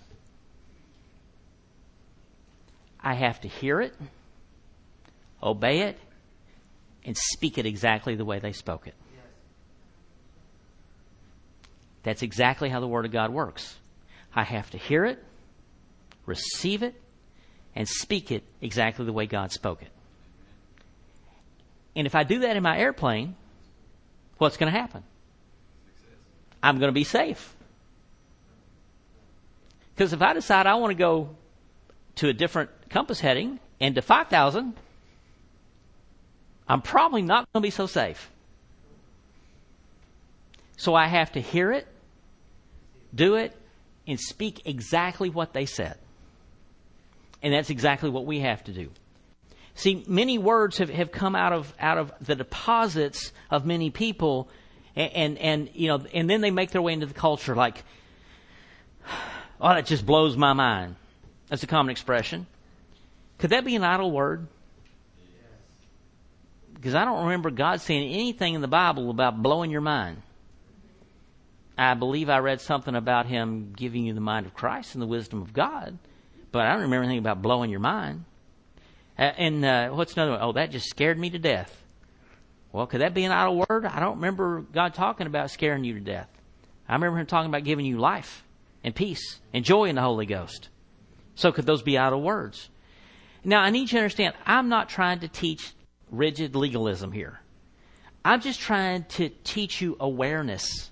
I have to hear it, obey it, and speak it exactly the way they spoke it. That's exactly how the Word of God works. I have to hear it, receive it, and speak it exactly the way God spoke it. And if I do that in my airplane, what's going to happen? I'm going to be safe. Because if I decide I want to go to a different compass heading and to five thousand, I'm probably not going to be so safe. So I have to hear it, do it, and speak exactly what they said. And that's exactly what we have to do. See, many words have, have come out of out of the deposits of many people, and, and and you know, and then they make their way into the culture like, oh, that just blows my mind. That's a common expression. Could that be an idle word? Because I don't remember God saying anything in the Bible about blowing your mind. I believe I read something about Him giving you the mind of Christ and the wisdom of God, but I don't remember anything about blowing your mind. Uh, and uh, what's another one? Oh, that just scared me to death. Well, could that be an idle word? I don't remember God talking about scaring you to death. I remember Him talking about giving you life and peace and joy in the Holy Ghost. So could those be idle words? Now, I need you to understand, I'm not trying to teach rigid legalism here. I'm just trying to teach you awareness.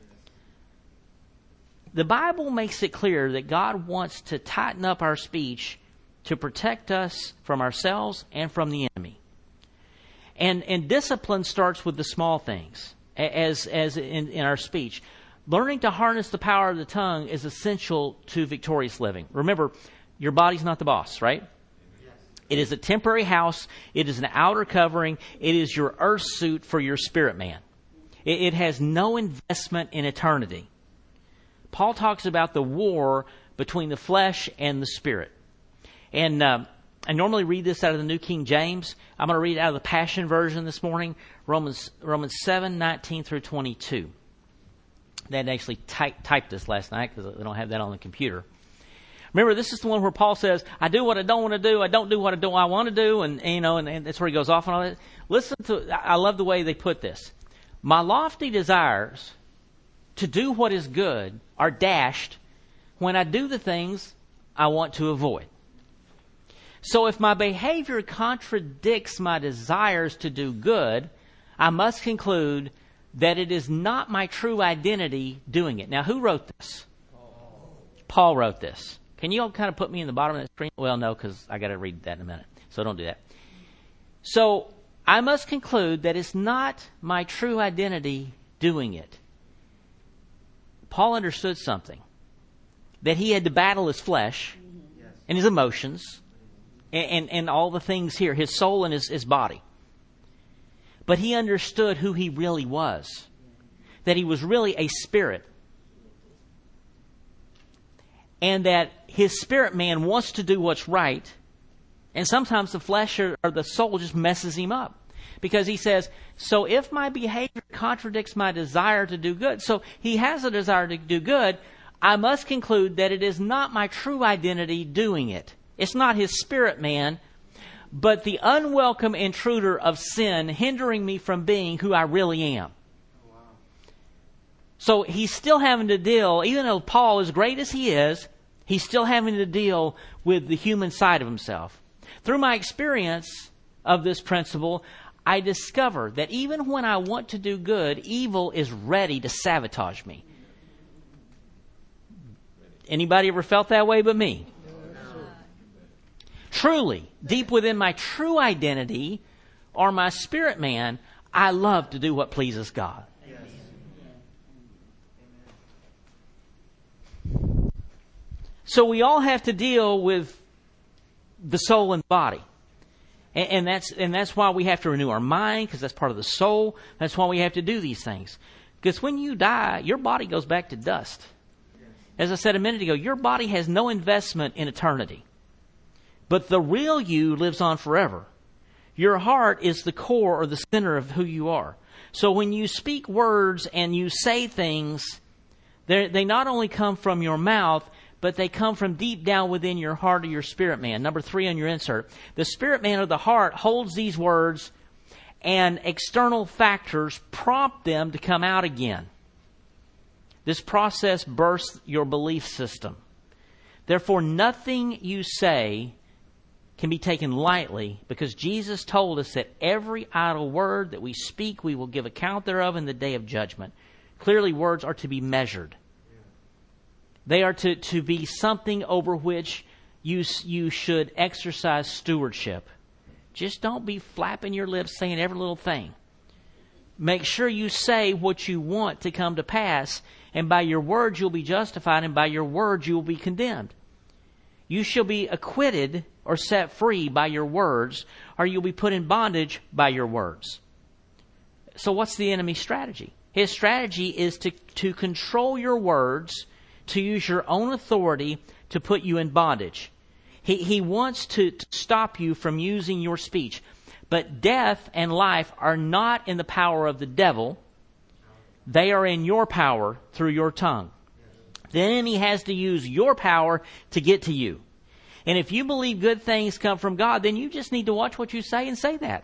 The Bible makes it clear that God wants to tighten up our speech to protect us from ourselves and from the enemy. And and discipline starts with the small things, as as in, in our speech. Learning to harness the power of the tongue is essential to victorious living. Remember, your body's not the boss, right? Yes. It is a temporary house. It is an outer covering. It is your earth suit for your spirit man. It, it has no investment in eternity. Paul talks about the war between the flesh and the spirit. And uh, I normally read this out of the New King James. I'm going to read it out of the Passion Version this morning, Romans Romans seven, nineteen through twenty-two. They had actually type, typed this last night because they don't have that on the computer. Remember, this is the one where Paul says, I do what I don't want to do, I don't do what I don't I want to do, and, and you know, and, and that's where he goes off on all that. Listen to, I love the way they put this. My lofty desires to do what is good are dashed when I do the things I want to avoid. So if my behavior contradicts my desires to do good, I must conclude that it is not my true identity doing it. Now, who wrote this? Paul, Paul wrote this. Can you all kind of put me in the bottom of the screen? Well, no, because I got to read that in a minute. So don't do that. So I must conclude that it's not my true identity doing it. Paul understood something. That he had to battle his flesh and his emotions and, and, and all the things here, his soul and his, his body. But he understood who he really was. That he was really a spirit. And that his spirit man wants to do what's right. And sometimes the flesh or, or the soul just messes him up. Because he says, so if my behavior contradicts my desire to do good, so he has a desire to do good, I must conclude that it is not my true identity doing it. It's not his spirit man, but the unwelcome intruder of sin hindering me from being who I really am. So he's still having to deal, even though Paul, as great as he is, he's still having to deal with the human side of himself. Through my experience of this principle, I discover that even when I want to do good, evil is ready to sabotage me. Anybody ever felt that way but me? Truly, deep within my true identity, or my spirit man, I love to do what pleases God. So we all have to deal with the soul and body. And, and that's and that's why we have to renew our mind, because that's part of the soul. That's why we have to do these things. Because when you die, your body goes back to dust. As I said a minute ago, your body has no investment in eternity. But the real you lives on forever. Your heart is the core or the center of who you are. So when you speak words and you say things, they not only come from your mouth, but they come from deep down within your heart or your spirit man. Number three on your insert. The spirit man of the heart holds these words, and external factors prompt them to come out again. This process bursts your belief system. Therefore, nothing you say can be taken lightly, because Jesus told us that every idle word that we speak, we will give account thereof in the day of judgment. Clearly, words are to be measured. They are to, to be something over which you, you should exercise stewardship. Just don't be flapping your lips saying every little thing. Make sure you say what you want to come to pass, and by your words you'll be justified, and by your words you will be condemned. You shall be acquitted or set free by your words, or you'll be put in bondage by your words. So what's the enemy's strategy? His strategy is to, to control your words, to use your own authority to put you in bondage. He, he wants to, to stop you from using your speech. But death and life are not in the power of the devil. They are in your power through your tongue. The enemy has to use your power to get to you. And if you believe good things come from God, then you just need to watch what you say and say that.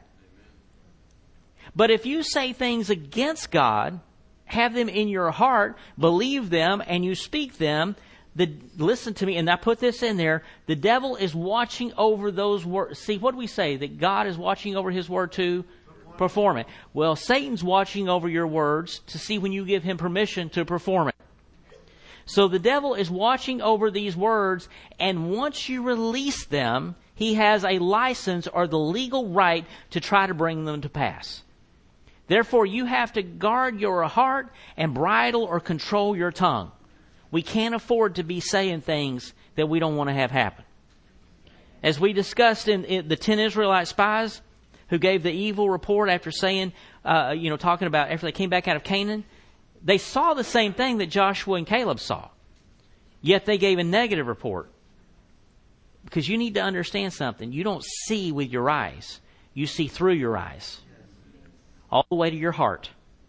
But if you say things against God, have them in your heart, believe them, and you speak them, the, listen to me, and I put this in there, the devil is watching over those words. See, what do we say? That God is watching over His word to perform it. Well, Satan's watching over your words to see when you give him permission to perform it. So the devil is watching over these words, and once you release them, he has a license or the legal right to try to bring them to pass. Therefore, you have to guard your heart and bridle or control your tongue. We can't afford to be saying things that we don't want to have happen. As we discussed in, in the ten Israelite spies who gave the evil report after saying, uh, you know, talking about after they came back out of Canaan, they saw the same thing that Joshua and Caleb saw. Yet they gave a negative report. Because you need to understand something. You don't see with your eyes. You see through your eyes. All the way to your heart.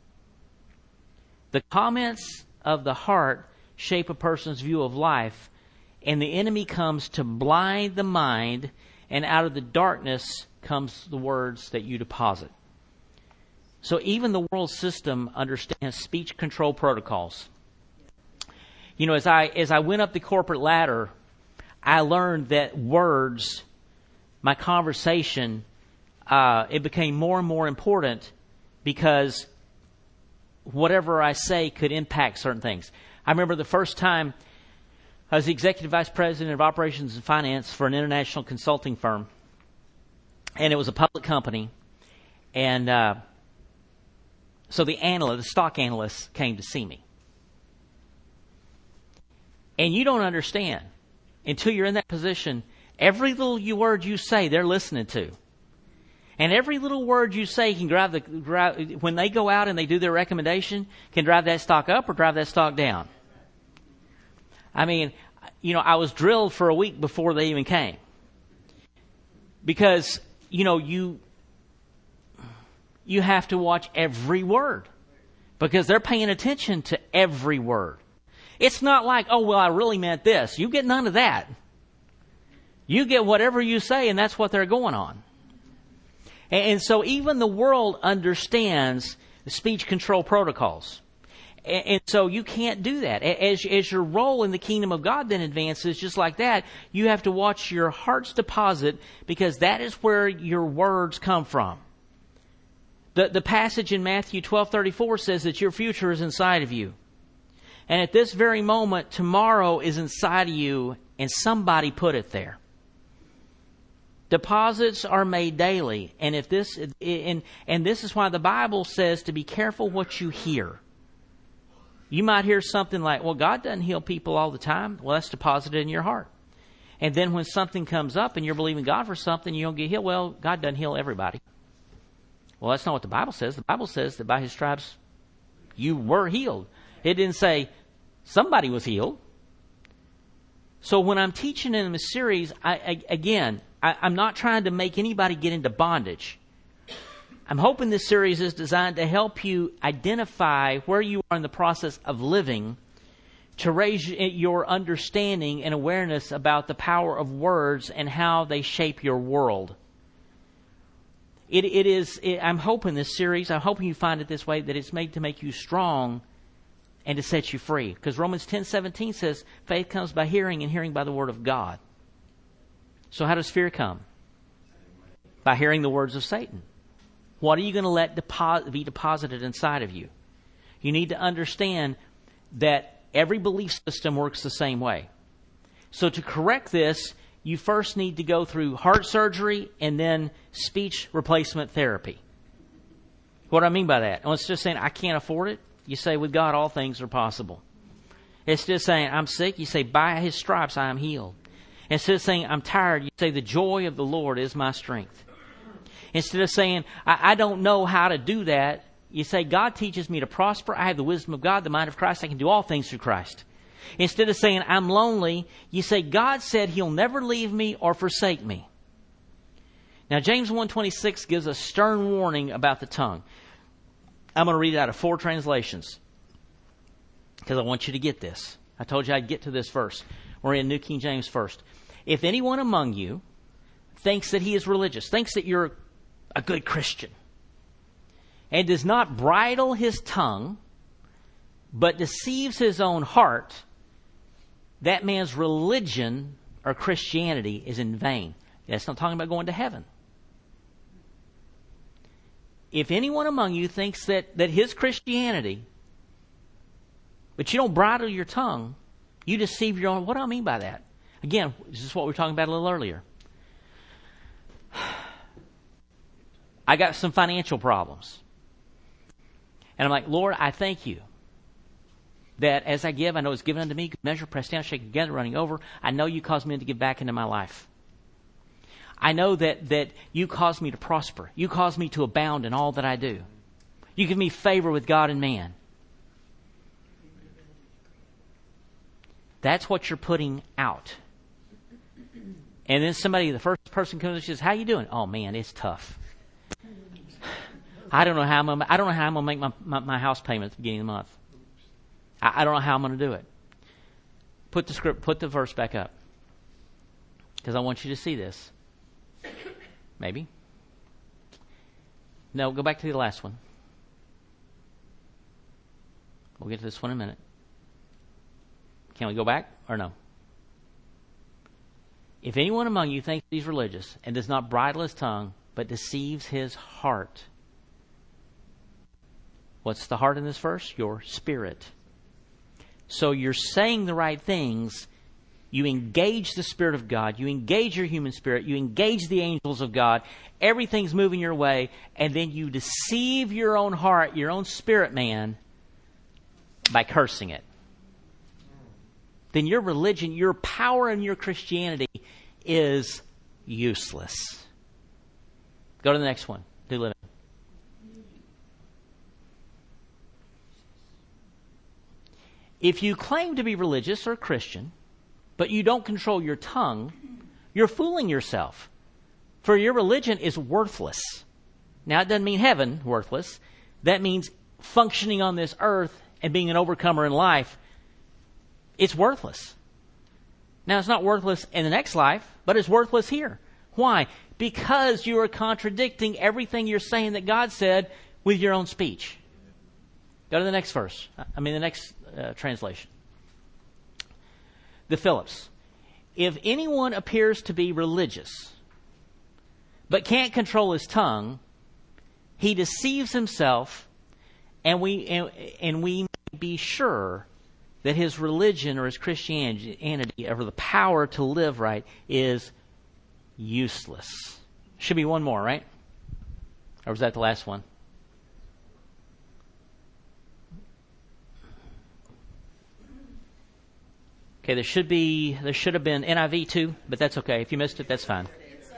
The comments of the heart shape a person's view of life, and the enemy comes to blind the mind, and out of the darkness comes the words that you deposit. So even the world system understands speech control protocols. You know, as I as I went up the corporate ladder, I learned that words, my conversation, uh, it became more and more important, because whatever I say could impact certain things. I remember the first time I was the executive vice president of operations and finance for an international consulting firm. And it was a public company. And uh, so the analyst, the stock analysts came to see me. And you don't understand, until you're in that position, every little word you say, they're listening to. And every little word you say can drive the, drive, when they go out and they do their recommendation, can drive that stock up or drive that stock down. I mean, you know, I was drilled for a week before they even came. Because, you know, you, you have to watch every word. Because they're paying attention to every word. It's not like, oh, well, I really meant this. You get none of that. You get whatever you say, and that's what they're going on. And, and so even the world understands the speech control protocols. And, and so you can't do that. As, as your role in the kingdom of God then advances, just like that, you have to watch your heart's deposit, because that is where your words come from. The, the passage in Matthew twelve thirty-four says that your future is inside of you. And at this very moment, tomorrow is inside of you, and somebody put it there. Deposits are made daily, and if this and and this is why the Bible says to be careful what you hear. You might hear something like, "Well, God doesn't heal people all the time." Well, that's deposited in your heart. And then when something comes up and you're believing God for something, you don't get healed. Well, God doesn't heal everybody. Well, that's not what the Bible says. The Bible says that by His stripes you were healed. It didn't say somebody was healed. So when I'm teaching in a series, I, I, again, I, I'm not trying to make anybody get into bondage. I'm hoping this series is designed to help you identify where you are in the process of living, to raise your understanding and awareness about the power of words and how they shape your world. It, it is. It, I'm hoping this series, I'm hoping you find it this way, that it's made to make you strong and to set you free. Because Romans ten seventeen says, faith comes by hearing, and hearing by the word of God. So how does fear come? By hearing the words of Satan. What are you going to let depo- be deposited inside of you? You need to understand that every belief system works the same way. So to correct this, you first need to go through heart surgery and then speech replacement therapy. What do I mean by that? Well, it's just saying, I can't afford it. You say, with God, all things are possible. Instead of saying, I'm sick, you say, by His stripes I am healed. Instead of saying, I'm tired, you say, the joy of the Lord is my strength. Instead of saying, I, I don't know how to do that, you say, God teaches me to prosper. I have the wisdom of God, the mind of Christ. I can do all things through Christ. Instead of saying, I'm lonely, you say, God said He'll never leave me or forsake me. Now, James one twenty-six gives a stern warning about the tongue. I'm going to read it out of four translations because I want you to get this. I told you I'd get to this verse. We're in New King James first. If anyone among you thinks that he is religious, thinks that you're a good Christian, and does not bridle his tongue, but deceives his own heart, that man's religion or Christianity is in vain. That's not talking about going to heaven. If anyone among you thinks that, that his Christianity, but you don't bridle your tongue, you deceive your own. What do I mean by that? Again, this is what we were talking about a little earlier. I got some financial problems. And I'm like, Lord, I thank you that as I give, I know it's given unto me, good measure, pressed down, shaken together, running over. I know you caused me to give back into my life. I know that, that you cause me to prosper. You cause me to abound in all that I do. You give me favor with God and man. That's what you're putting out. And then somebody, the first person comes and says, how you doing? Oh man, it's tough. I don't know how I'm gonna, I don't know how I'm going to make my, my, my house payment at the beginning of the month. I, I don't know how I'm going to do it. Put the script, put the verse back up. Because I want you to see this. Maybe. No, go back to the last one. We'll get to this one in a minute. Can we go back or no? If anyone among you thinks he's religious and does not bridle his tongue, but deceives his heart. What's the heart in this verse? Your spirit. So you're saying the right things, You engage the Spirit of God. You engage your human spirit. You engage the angels of God. Everything's moving your way. And then you deceive your own heart, your own spirit man, by cursing it. Then your religion, your power in your Christianity is useless. Go to the next one. Do living. If you claim to be religious or Christian, but you don't control your tongue, you're fooling yourself. For your religion is worthless. Now, it doesn't mean heaven, worthless. That means functioning on this earth and being an overcomer in life. It's worthless. Now, it's not worthless in the next life, but it's worthless here. Why? Because you are contradicting everything you're saying that God said with your own speech. Go to the next verse. I mean, the next uh, translation. The Phillips. If anyone appears to be religious, but can't control his tongue, he deceives himself, and we and, and we may be sure that his religion or his Christianity, or the power to live right, is useless. Should be one more, right? Or was that the last one? Okay, there should be, there should have been N I V too, but that's okay. If you missed it, that's fine.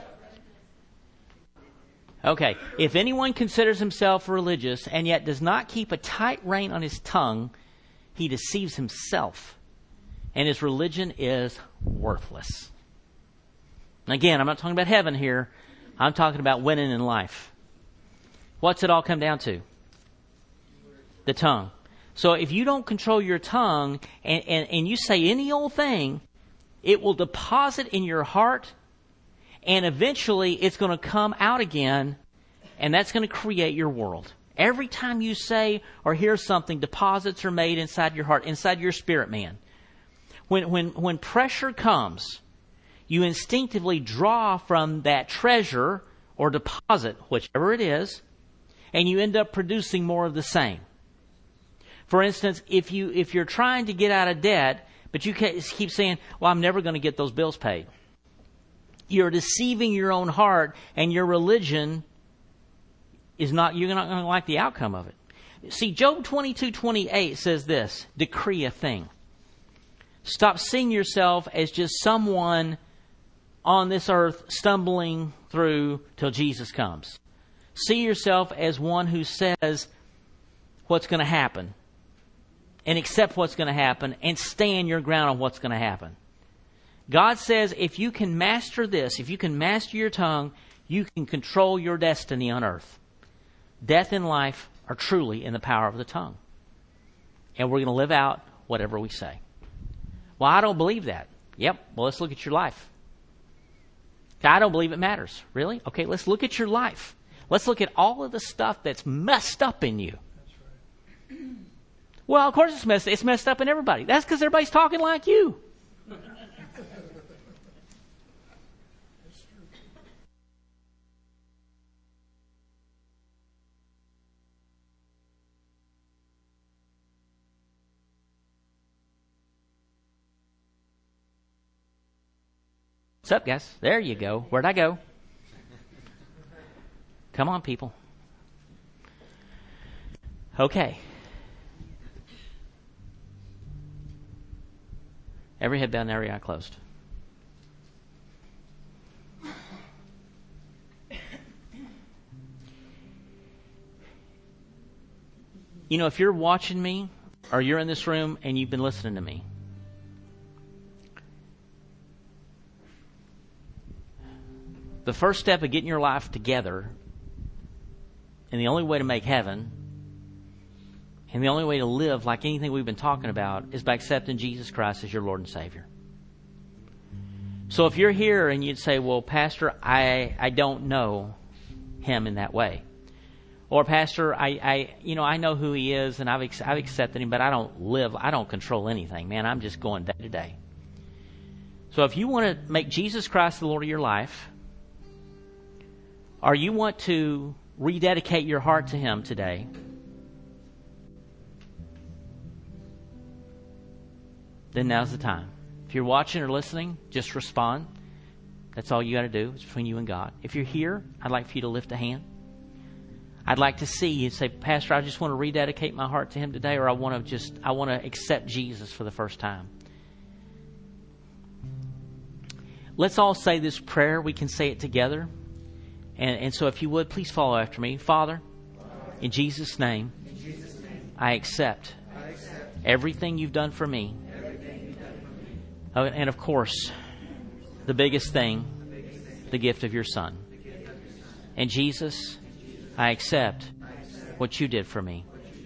Okay, if anyone considers himself religious and yet does not keep a tight rein on his tongue, he deceives himself, and his religion is worthless. Again, I'm not talking about heaven here. I'm talking about winning in life. What's it all come down to? The tongue. So if you don't control your tongue and, and, and you say any old thing, it will deposit in your heart, and eventually it's going to come out again, and that's going to create your world. Every time you say or hear something, deposits are made inside your heart, inside your spirit man. When, when, when pressure comes, you instinctively draw from that treasure or deposit, whichever it is, and you end up producing more of the same. For instance, if you if you're trying to get out of debt, but you keep saying, well, I'm never going to get those bills paid, you're deceiving your own heart, and your religion is not, you're not going to like the outcome of it. See, Job twenty-two twenty-eight says this: decree a thing. Stop seeing yourself as just someone on this earth stumbling through till Jesus comes. See yourself as one who says what's going to happen, and accept what's going to happen, and stand your ground on what's going to happen. God says if you can master this, if you can master your tongue, you can control your destiny on earth. Death and life are truly in the power of the tongue. And we're going to live out whatever we say. Well, I don't believe that. Yep, well, let's look at your life. I don't believe it matters. Really? Okay, let's look at your life. Let's look at all of the stuff that's messed up in you. That's right. Well, of course it's messed, it's messed up in everybody. That's because everybody's talking like you. What's up, guys? There you go. Where'd I go? Come on, people. Okay. Every head bowed, every eye closed. You know, if you're watching me or you're in this room and you've been listening to me, the first step of getting your life together, and the only way to make heaven, and the only way to live like anything we've been talking about, is by accepting Jesus Christ as your Lord and Savior. So if you're here and you'd say, well, Pastor, I, I don't know Him in that way. Or, Pastor, I, I you know, I know who He is, and I've, I've accepted Him, but I don't live, I don't control anything, man. I'm just going day to day. So if you want to make Jesus Christ the Lord of your life, or you want to rededicate your heart to Him today, then now's the time. If you're watching or listening, just respond. That's all you got to do. It's between you and God. If you're here, I'd like for you to lift a hand. I'd like to see you say, Pastor, I just want to rededicate my heart to Him today, or I want to just, I want to accept Jesus for the first time. Let's all say this prayer. We can say it together. And, and so if you would, please follow after me. Father, in Jesus' name, in Jesus' name I, accept I accept everything you've done for me. You've done for me. Oh, and of course, the biggest thing, the, biggest thing, the gift of your Son. And Jesus, I accept what you did for me.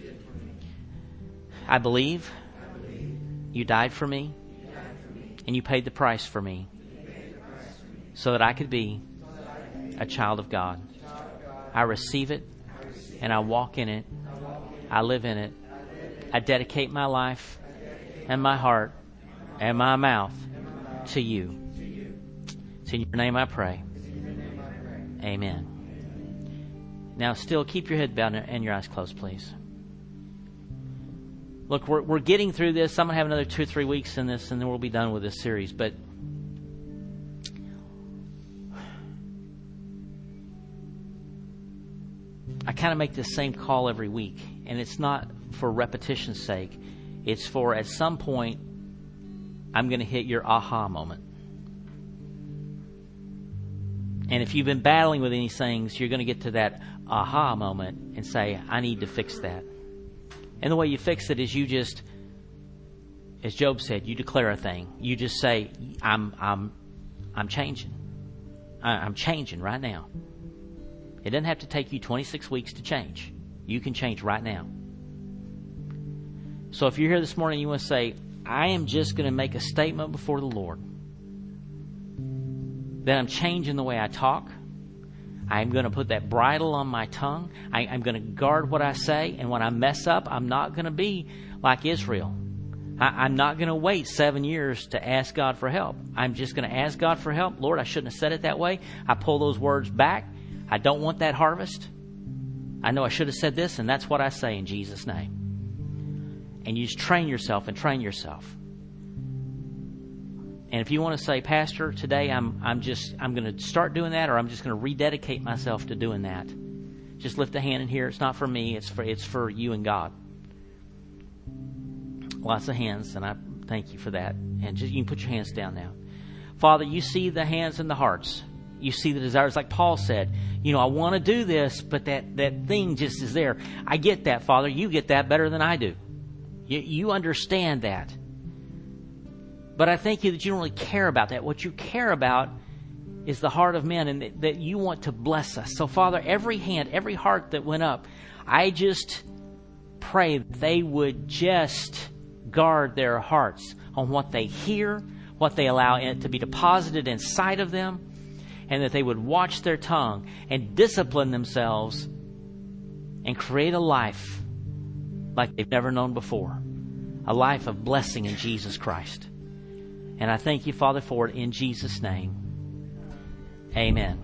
I believe you died for me, and you paid the price for me so that I could be a child of God. I receive it, and I walk in it. I live in it. I dedicate my life and my heart and my mouth to you. It's in your name I pray. Amen. Now, still keep your head bowed and your eyes closed, please. Look, we're we're getting through this. I'm going to have another two or three weeks in this, and then we'll be done with this series. But I kind of make the same call every week, and it's not for repetition's sake. It's for, at some point, I'm going to hit your aha moment. And if you've been battling with any things, you're going to get to that aha moment and say, I need to fix that. And the way you fix it is you just, as Job said, you declare a thing. You just say, I'm I'm I'm changing. I'm changing right now. It doesn't have to take you twenty-six weeks to change. You can change right now. So if you're here this morning and you want to say, I am just going to make a statement before the Lord that I'm changing the way I talk. I'm going to put that bridle on my tongue. I, I'm going to guard what I say. And when I mess up, I'm not going to be like Israel. I, I'm not going to wait seven years to ask God for help. I'm just going to ask God for help. Lord, I shouldn't have said it that way. I pull those words back. I don't want that harvest. I know I should have said this, and that's what I say in Jesus' name. And you just train yourself and train yourself. And if you want to say, Pastor, today I'm I'm just I'm going to start doing that, or I'm just going to rededicate myself to doing that, just lift a hand in here. It's not for me. It's for it's for you and God. Lots of hands, and I thank you for that. And just you can put your hands down now. Father, you see the hands and the hearts. You see the desires, like Paul said. You know, I want to do this, but that that thing just is there. I get that, Father. You get that better than I do. You, you understand that. But I thank you that you don't really care about that. What you care about is the heart of men, and that, that you want to bless us. So, Father, every hand, every heart that went up, I just pray that they would just guard their hearts on what they hear, what they allow it to be deposited inside of them, and that they would watch their tongue and discipline themselves and create a life like they've never known before, a life of blessing in Jesus Christ. And I thank you, Father, for it in Jesus' name. Amen.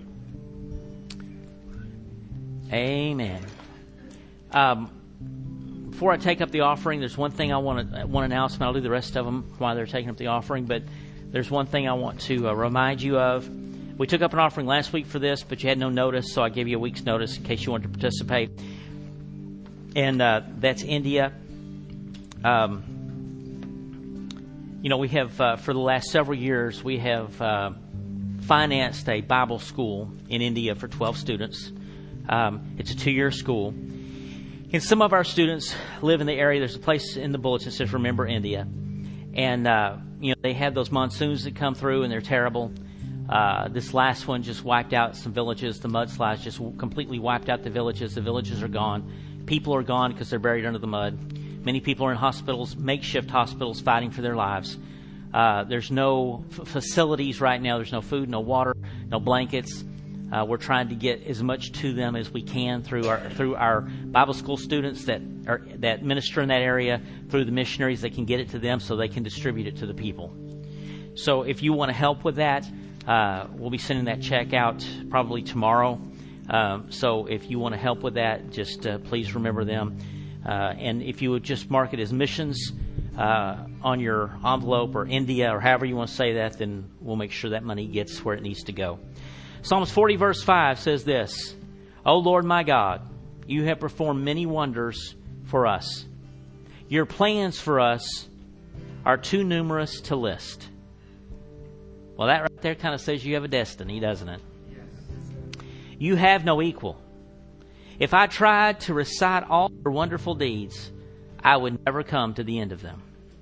Amen. Um, before I take up the offering, there's one thing I want to one announcement. I'll do the rest of them while they're taking up the offering, but there's one thing I want to uh, remind you of. We took up an offering last week for this, but you had no notice, so I gave you a week's notice in case you wanted to participate. And uh, that's India. Um, you know, we have, uh, for the last several years, we have uh, financed a Bible school in India for twelve students. Um, it's a two-year school. And some of our students live in the area. There's a place in the bulletin that says, Remember India. And, uh, you know, they have those monsoons that come through, and they're terrible. Uh, this last one just wiped out some villages. The mudslides just completely wiped out the villages. The villages are gone. People are gone because they're buried under the mud. Many people are in hospitals, makeshift hospitals, fighting for their lives. Uh, there's no f- facilities right now. There's no food, no water, no blankets. Uh, we're trying to get as much to them as we can through our through our Bible school students that are that minister in that area, through the missionaries that can get it to them so they can distribute it to the people. So if you want to help with that, uh, we'll be sending that check out probably tomorrow. Um, so if you want to help with that, just uh, please remember them. Uh, and if you would just mark it as missions uh, on your envelope, or India, or however you want to say that, then we'll make sure that money gets where it needs to go. Psalms forty verse five says this, O Lord my God, you have performed many wonders for us. Your plans for us are too numerous to list. Well, that right there kind of says you have a destiny, doesn't it? You have no equal. If I tried to recite all your wonderful deeds, I would never come to the end of them.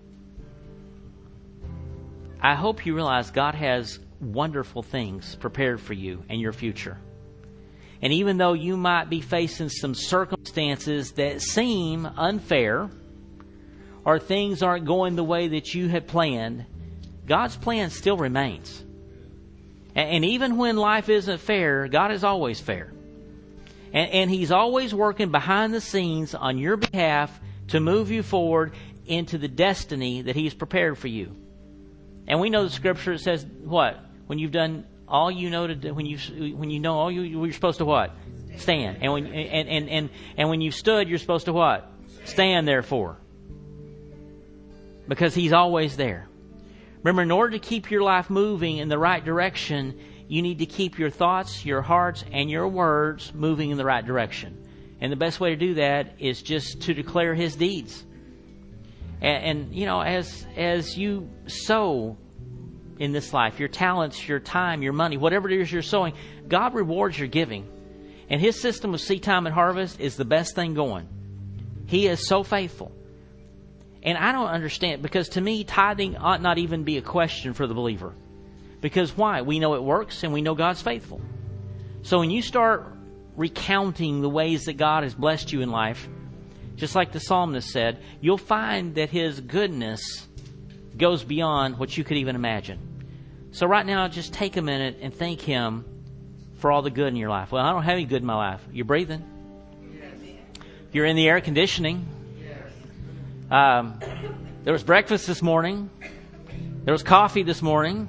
I hope you realize God has wonderful things prepared for you and your future. And even though you might be facing some circumstances that seem unfair, or things aren't going the way that you had planned, God's plan still remains. And even when life isn't fair, God is always fair. And, and He's always working behind the scenes on your behalf to move you forward into the destiny that He's prepared for you. And we know the Scripture says what? When you've done all you know to do, when you when you know all you you're supposed to what? Stand. And when and and and, and when you've stood, you're supposed to what? Stand therefore. Because He's always there. Remember, in order to keep your life moving in the right direction, you need to keep your thoughts, your hearts, and your words moving in the right direction. And the best way to do that is just to declare His deeds. And, and you know, as as you sow in this life, your talents, your time, your money, whatever it is you're sowing, God rewards your giving. And His system of seed time and harvest is the best thing going. He is so faithful. And I don't understand, because to me, tithing ought not even be a question for the believer. Because why? We know it works and we know God's faithful. So when you start recounting the ways that God has blessed you in life, just like the psalmist said, you'll find that His goodness goes beyond what you could even imagine. So right now, just take a minute and thank Him for all the good in your life. Well, I don't have any good in my life. You're breathing. You're in the air conditioning. Um, there was breakfast this morning. There was coffee this morning.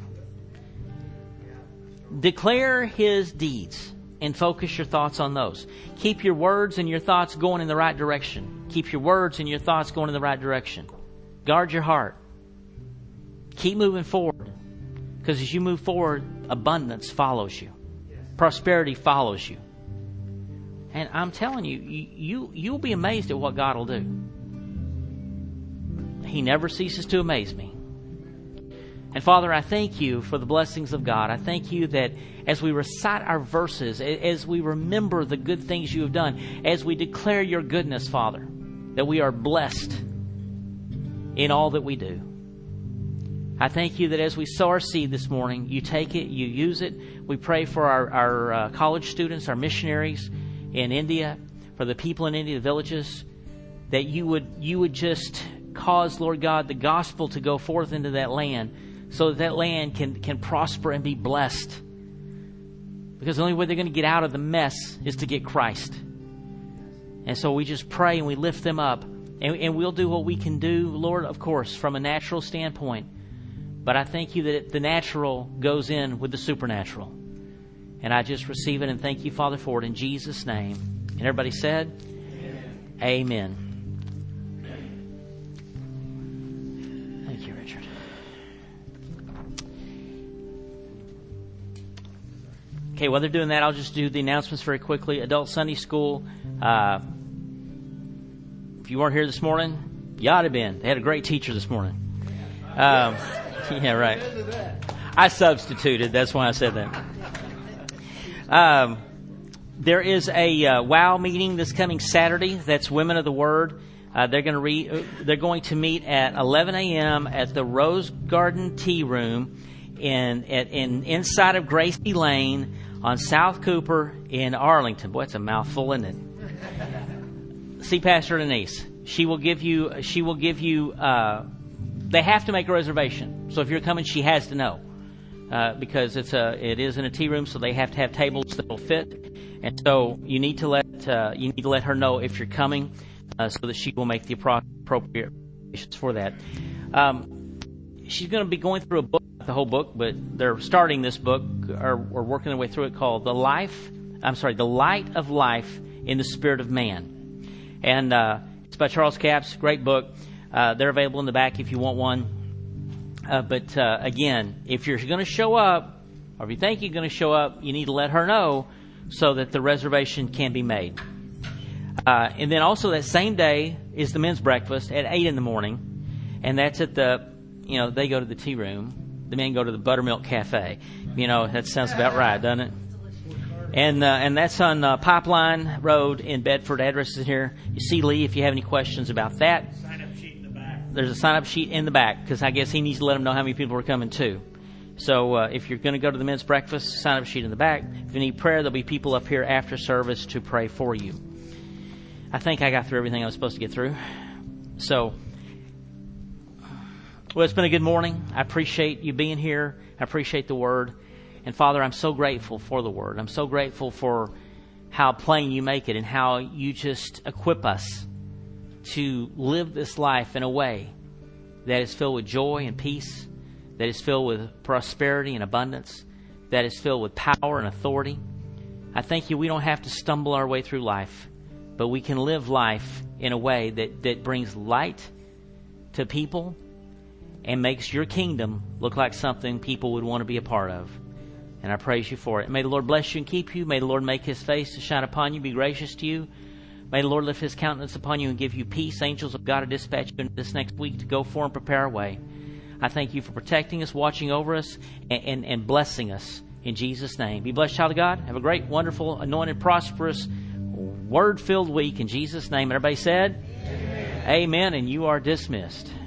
Declare His deeds and focus your thoughts on those. Keep your words and your thoughts going in the right direction. Keep your words and your thoughts going in the right direction. Guard your heart. Keep moving forward. Because as you move forward, abundance follows you. Prosperity follows you. And I'm telling you, you, you you'll be amazed at what God will do. He never ceases to amaze me. And Father, I thank You for the blessings of God. I thank You that as we recite our verses, as we remember the good things You have done, as we declare Your goodness, Father, that we are blessed in all that we do. I thank You that as we sow our seed this morning, You take it, You use it. We pray for our, our uh, college students, our missionaries in India, for the people in India, the villages, that You would You would just cause, Lord God, the gospel to go forth into that land, so that that land can, can prosper and be blessed. Because the only way they're going to get out of the mess is to get Christ. And so we just pray and we lift them up. And, and we'll do what we can do, Lord, of course, from a natural standpoint. But I thank You that the natural goes in with the supernatural. And I just receive it and thank You, Father, for it in Jesus' name. And everybody said, Amen. Amen. Okay, while they're doing that, I'll just do the announcements very quickly. Adult Sunday School. Uh, if you weren't here this morning, you ought to have been. They had a great teacher this morning. Um, yeah, right. I substituted. That's why I said that. Um, there is a uh, WOW meeting this coming Saturday. That's Women of the Word. Uh, they're going to re- They're going to meet at eleven a.m. at the Rose Garden Tea Room in, at, in inside of Gracie Lane on South Cooper in Arlington. Boy, it's a mouthful, isn't it? See Pastor Denise. She will give you. She will give you. Uh, they have to make a reservation. So if you're coming, she has to know uh, because it's a. It is in a tea room, so they have to have tables that will fit. And so you need to let uh, you need to let her know if you're coming, uh, so that she will make the appropriate preparations for that. Um, she's going to be going through a book. The whole book, but they're starting this book or, or working their way through it, called The Life, I'm sorry, The Light of Life in the Spirit of Man. And uh, it's by Charles Capps, great book. Uh, they're available in the back if you want one. Uh, but uh, again, if you're going to show up, or if you think you're going to show up, you need to let her know so that the reservation can be made. Uh, and then also that same day is the men's breakfast at eight in the morning. And that's at the, you know, they go to the tea room. The men go to the Buttermilk Cafe. You know, that sounds about right, doesn't it? And uh, and that's on uh, Pipeline Road in Bedford. Address is here. You see Lee if you have any questions about that. Sign-up sheet in the back. There's a sign-up sheet in the back because I guess he needs to let them know how many people are coming too. So uh, if you're going to go to the men's breakfast, sign-up sheet in the back. If you need prayer, there'll be people up here after service to pray for you. I think I got through everything I was supposed to get through. So, well, it's been a good morning. I appreciate you being here. I appreciate the Word. And, Father, I'm so grateful for the Word. I'm so grateful for how plain you make it and how you just equip us to live this life in a way that is filled with joy and peace, that is filled with prosperity and abundance, that is filled with power and authority. I thank you we don't have to stumble our way through life, but we can live life in a way that, that brings light to people and makes your kingdom look like something people would want to be a part of. And I praise you for it. May the Lord bless you and keep you. May the Lord make his face to shine upon you, be gracious to you. May the Lord lift his countenance upon you and give you peace. Angels of God are dispatched into this next week to go for and prepare our way. I thank you for protecting us, watching over us, and, and, and blessing us in Jesus' name. Be blessed, child of God. Have a great, wonderful, anointed, prosperous, word-filled week in Jesus' name. And everybody said, Amen. Amen, and you are dismissed.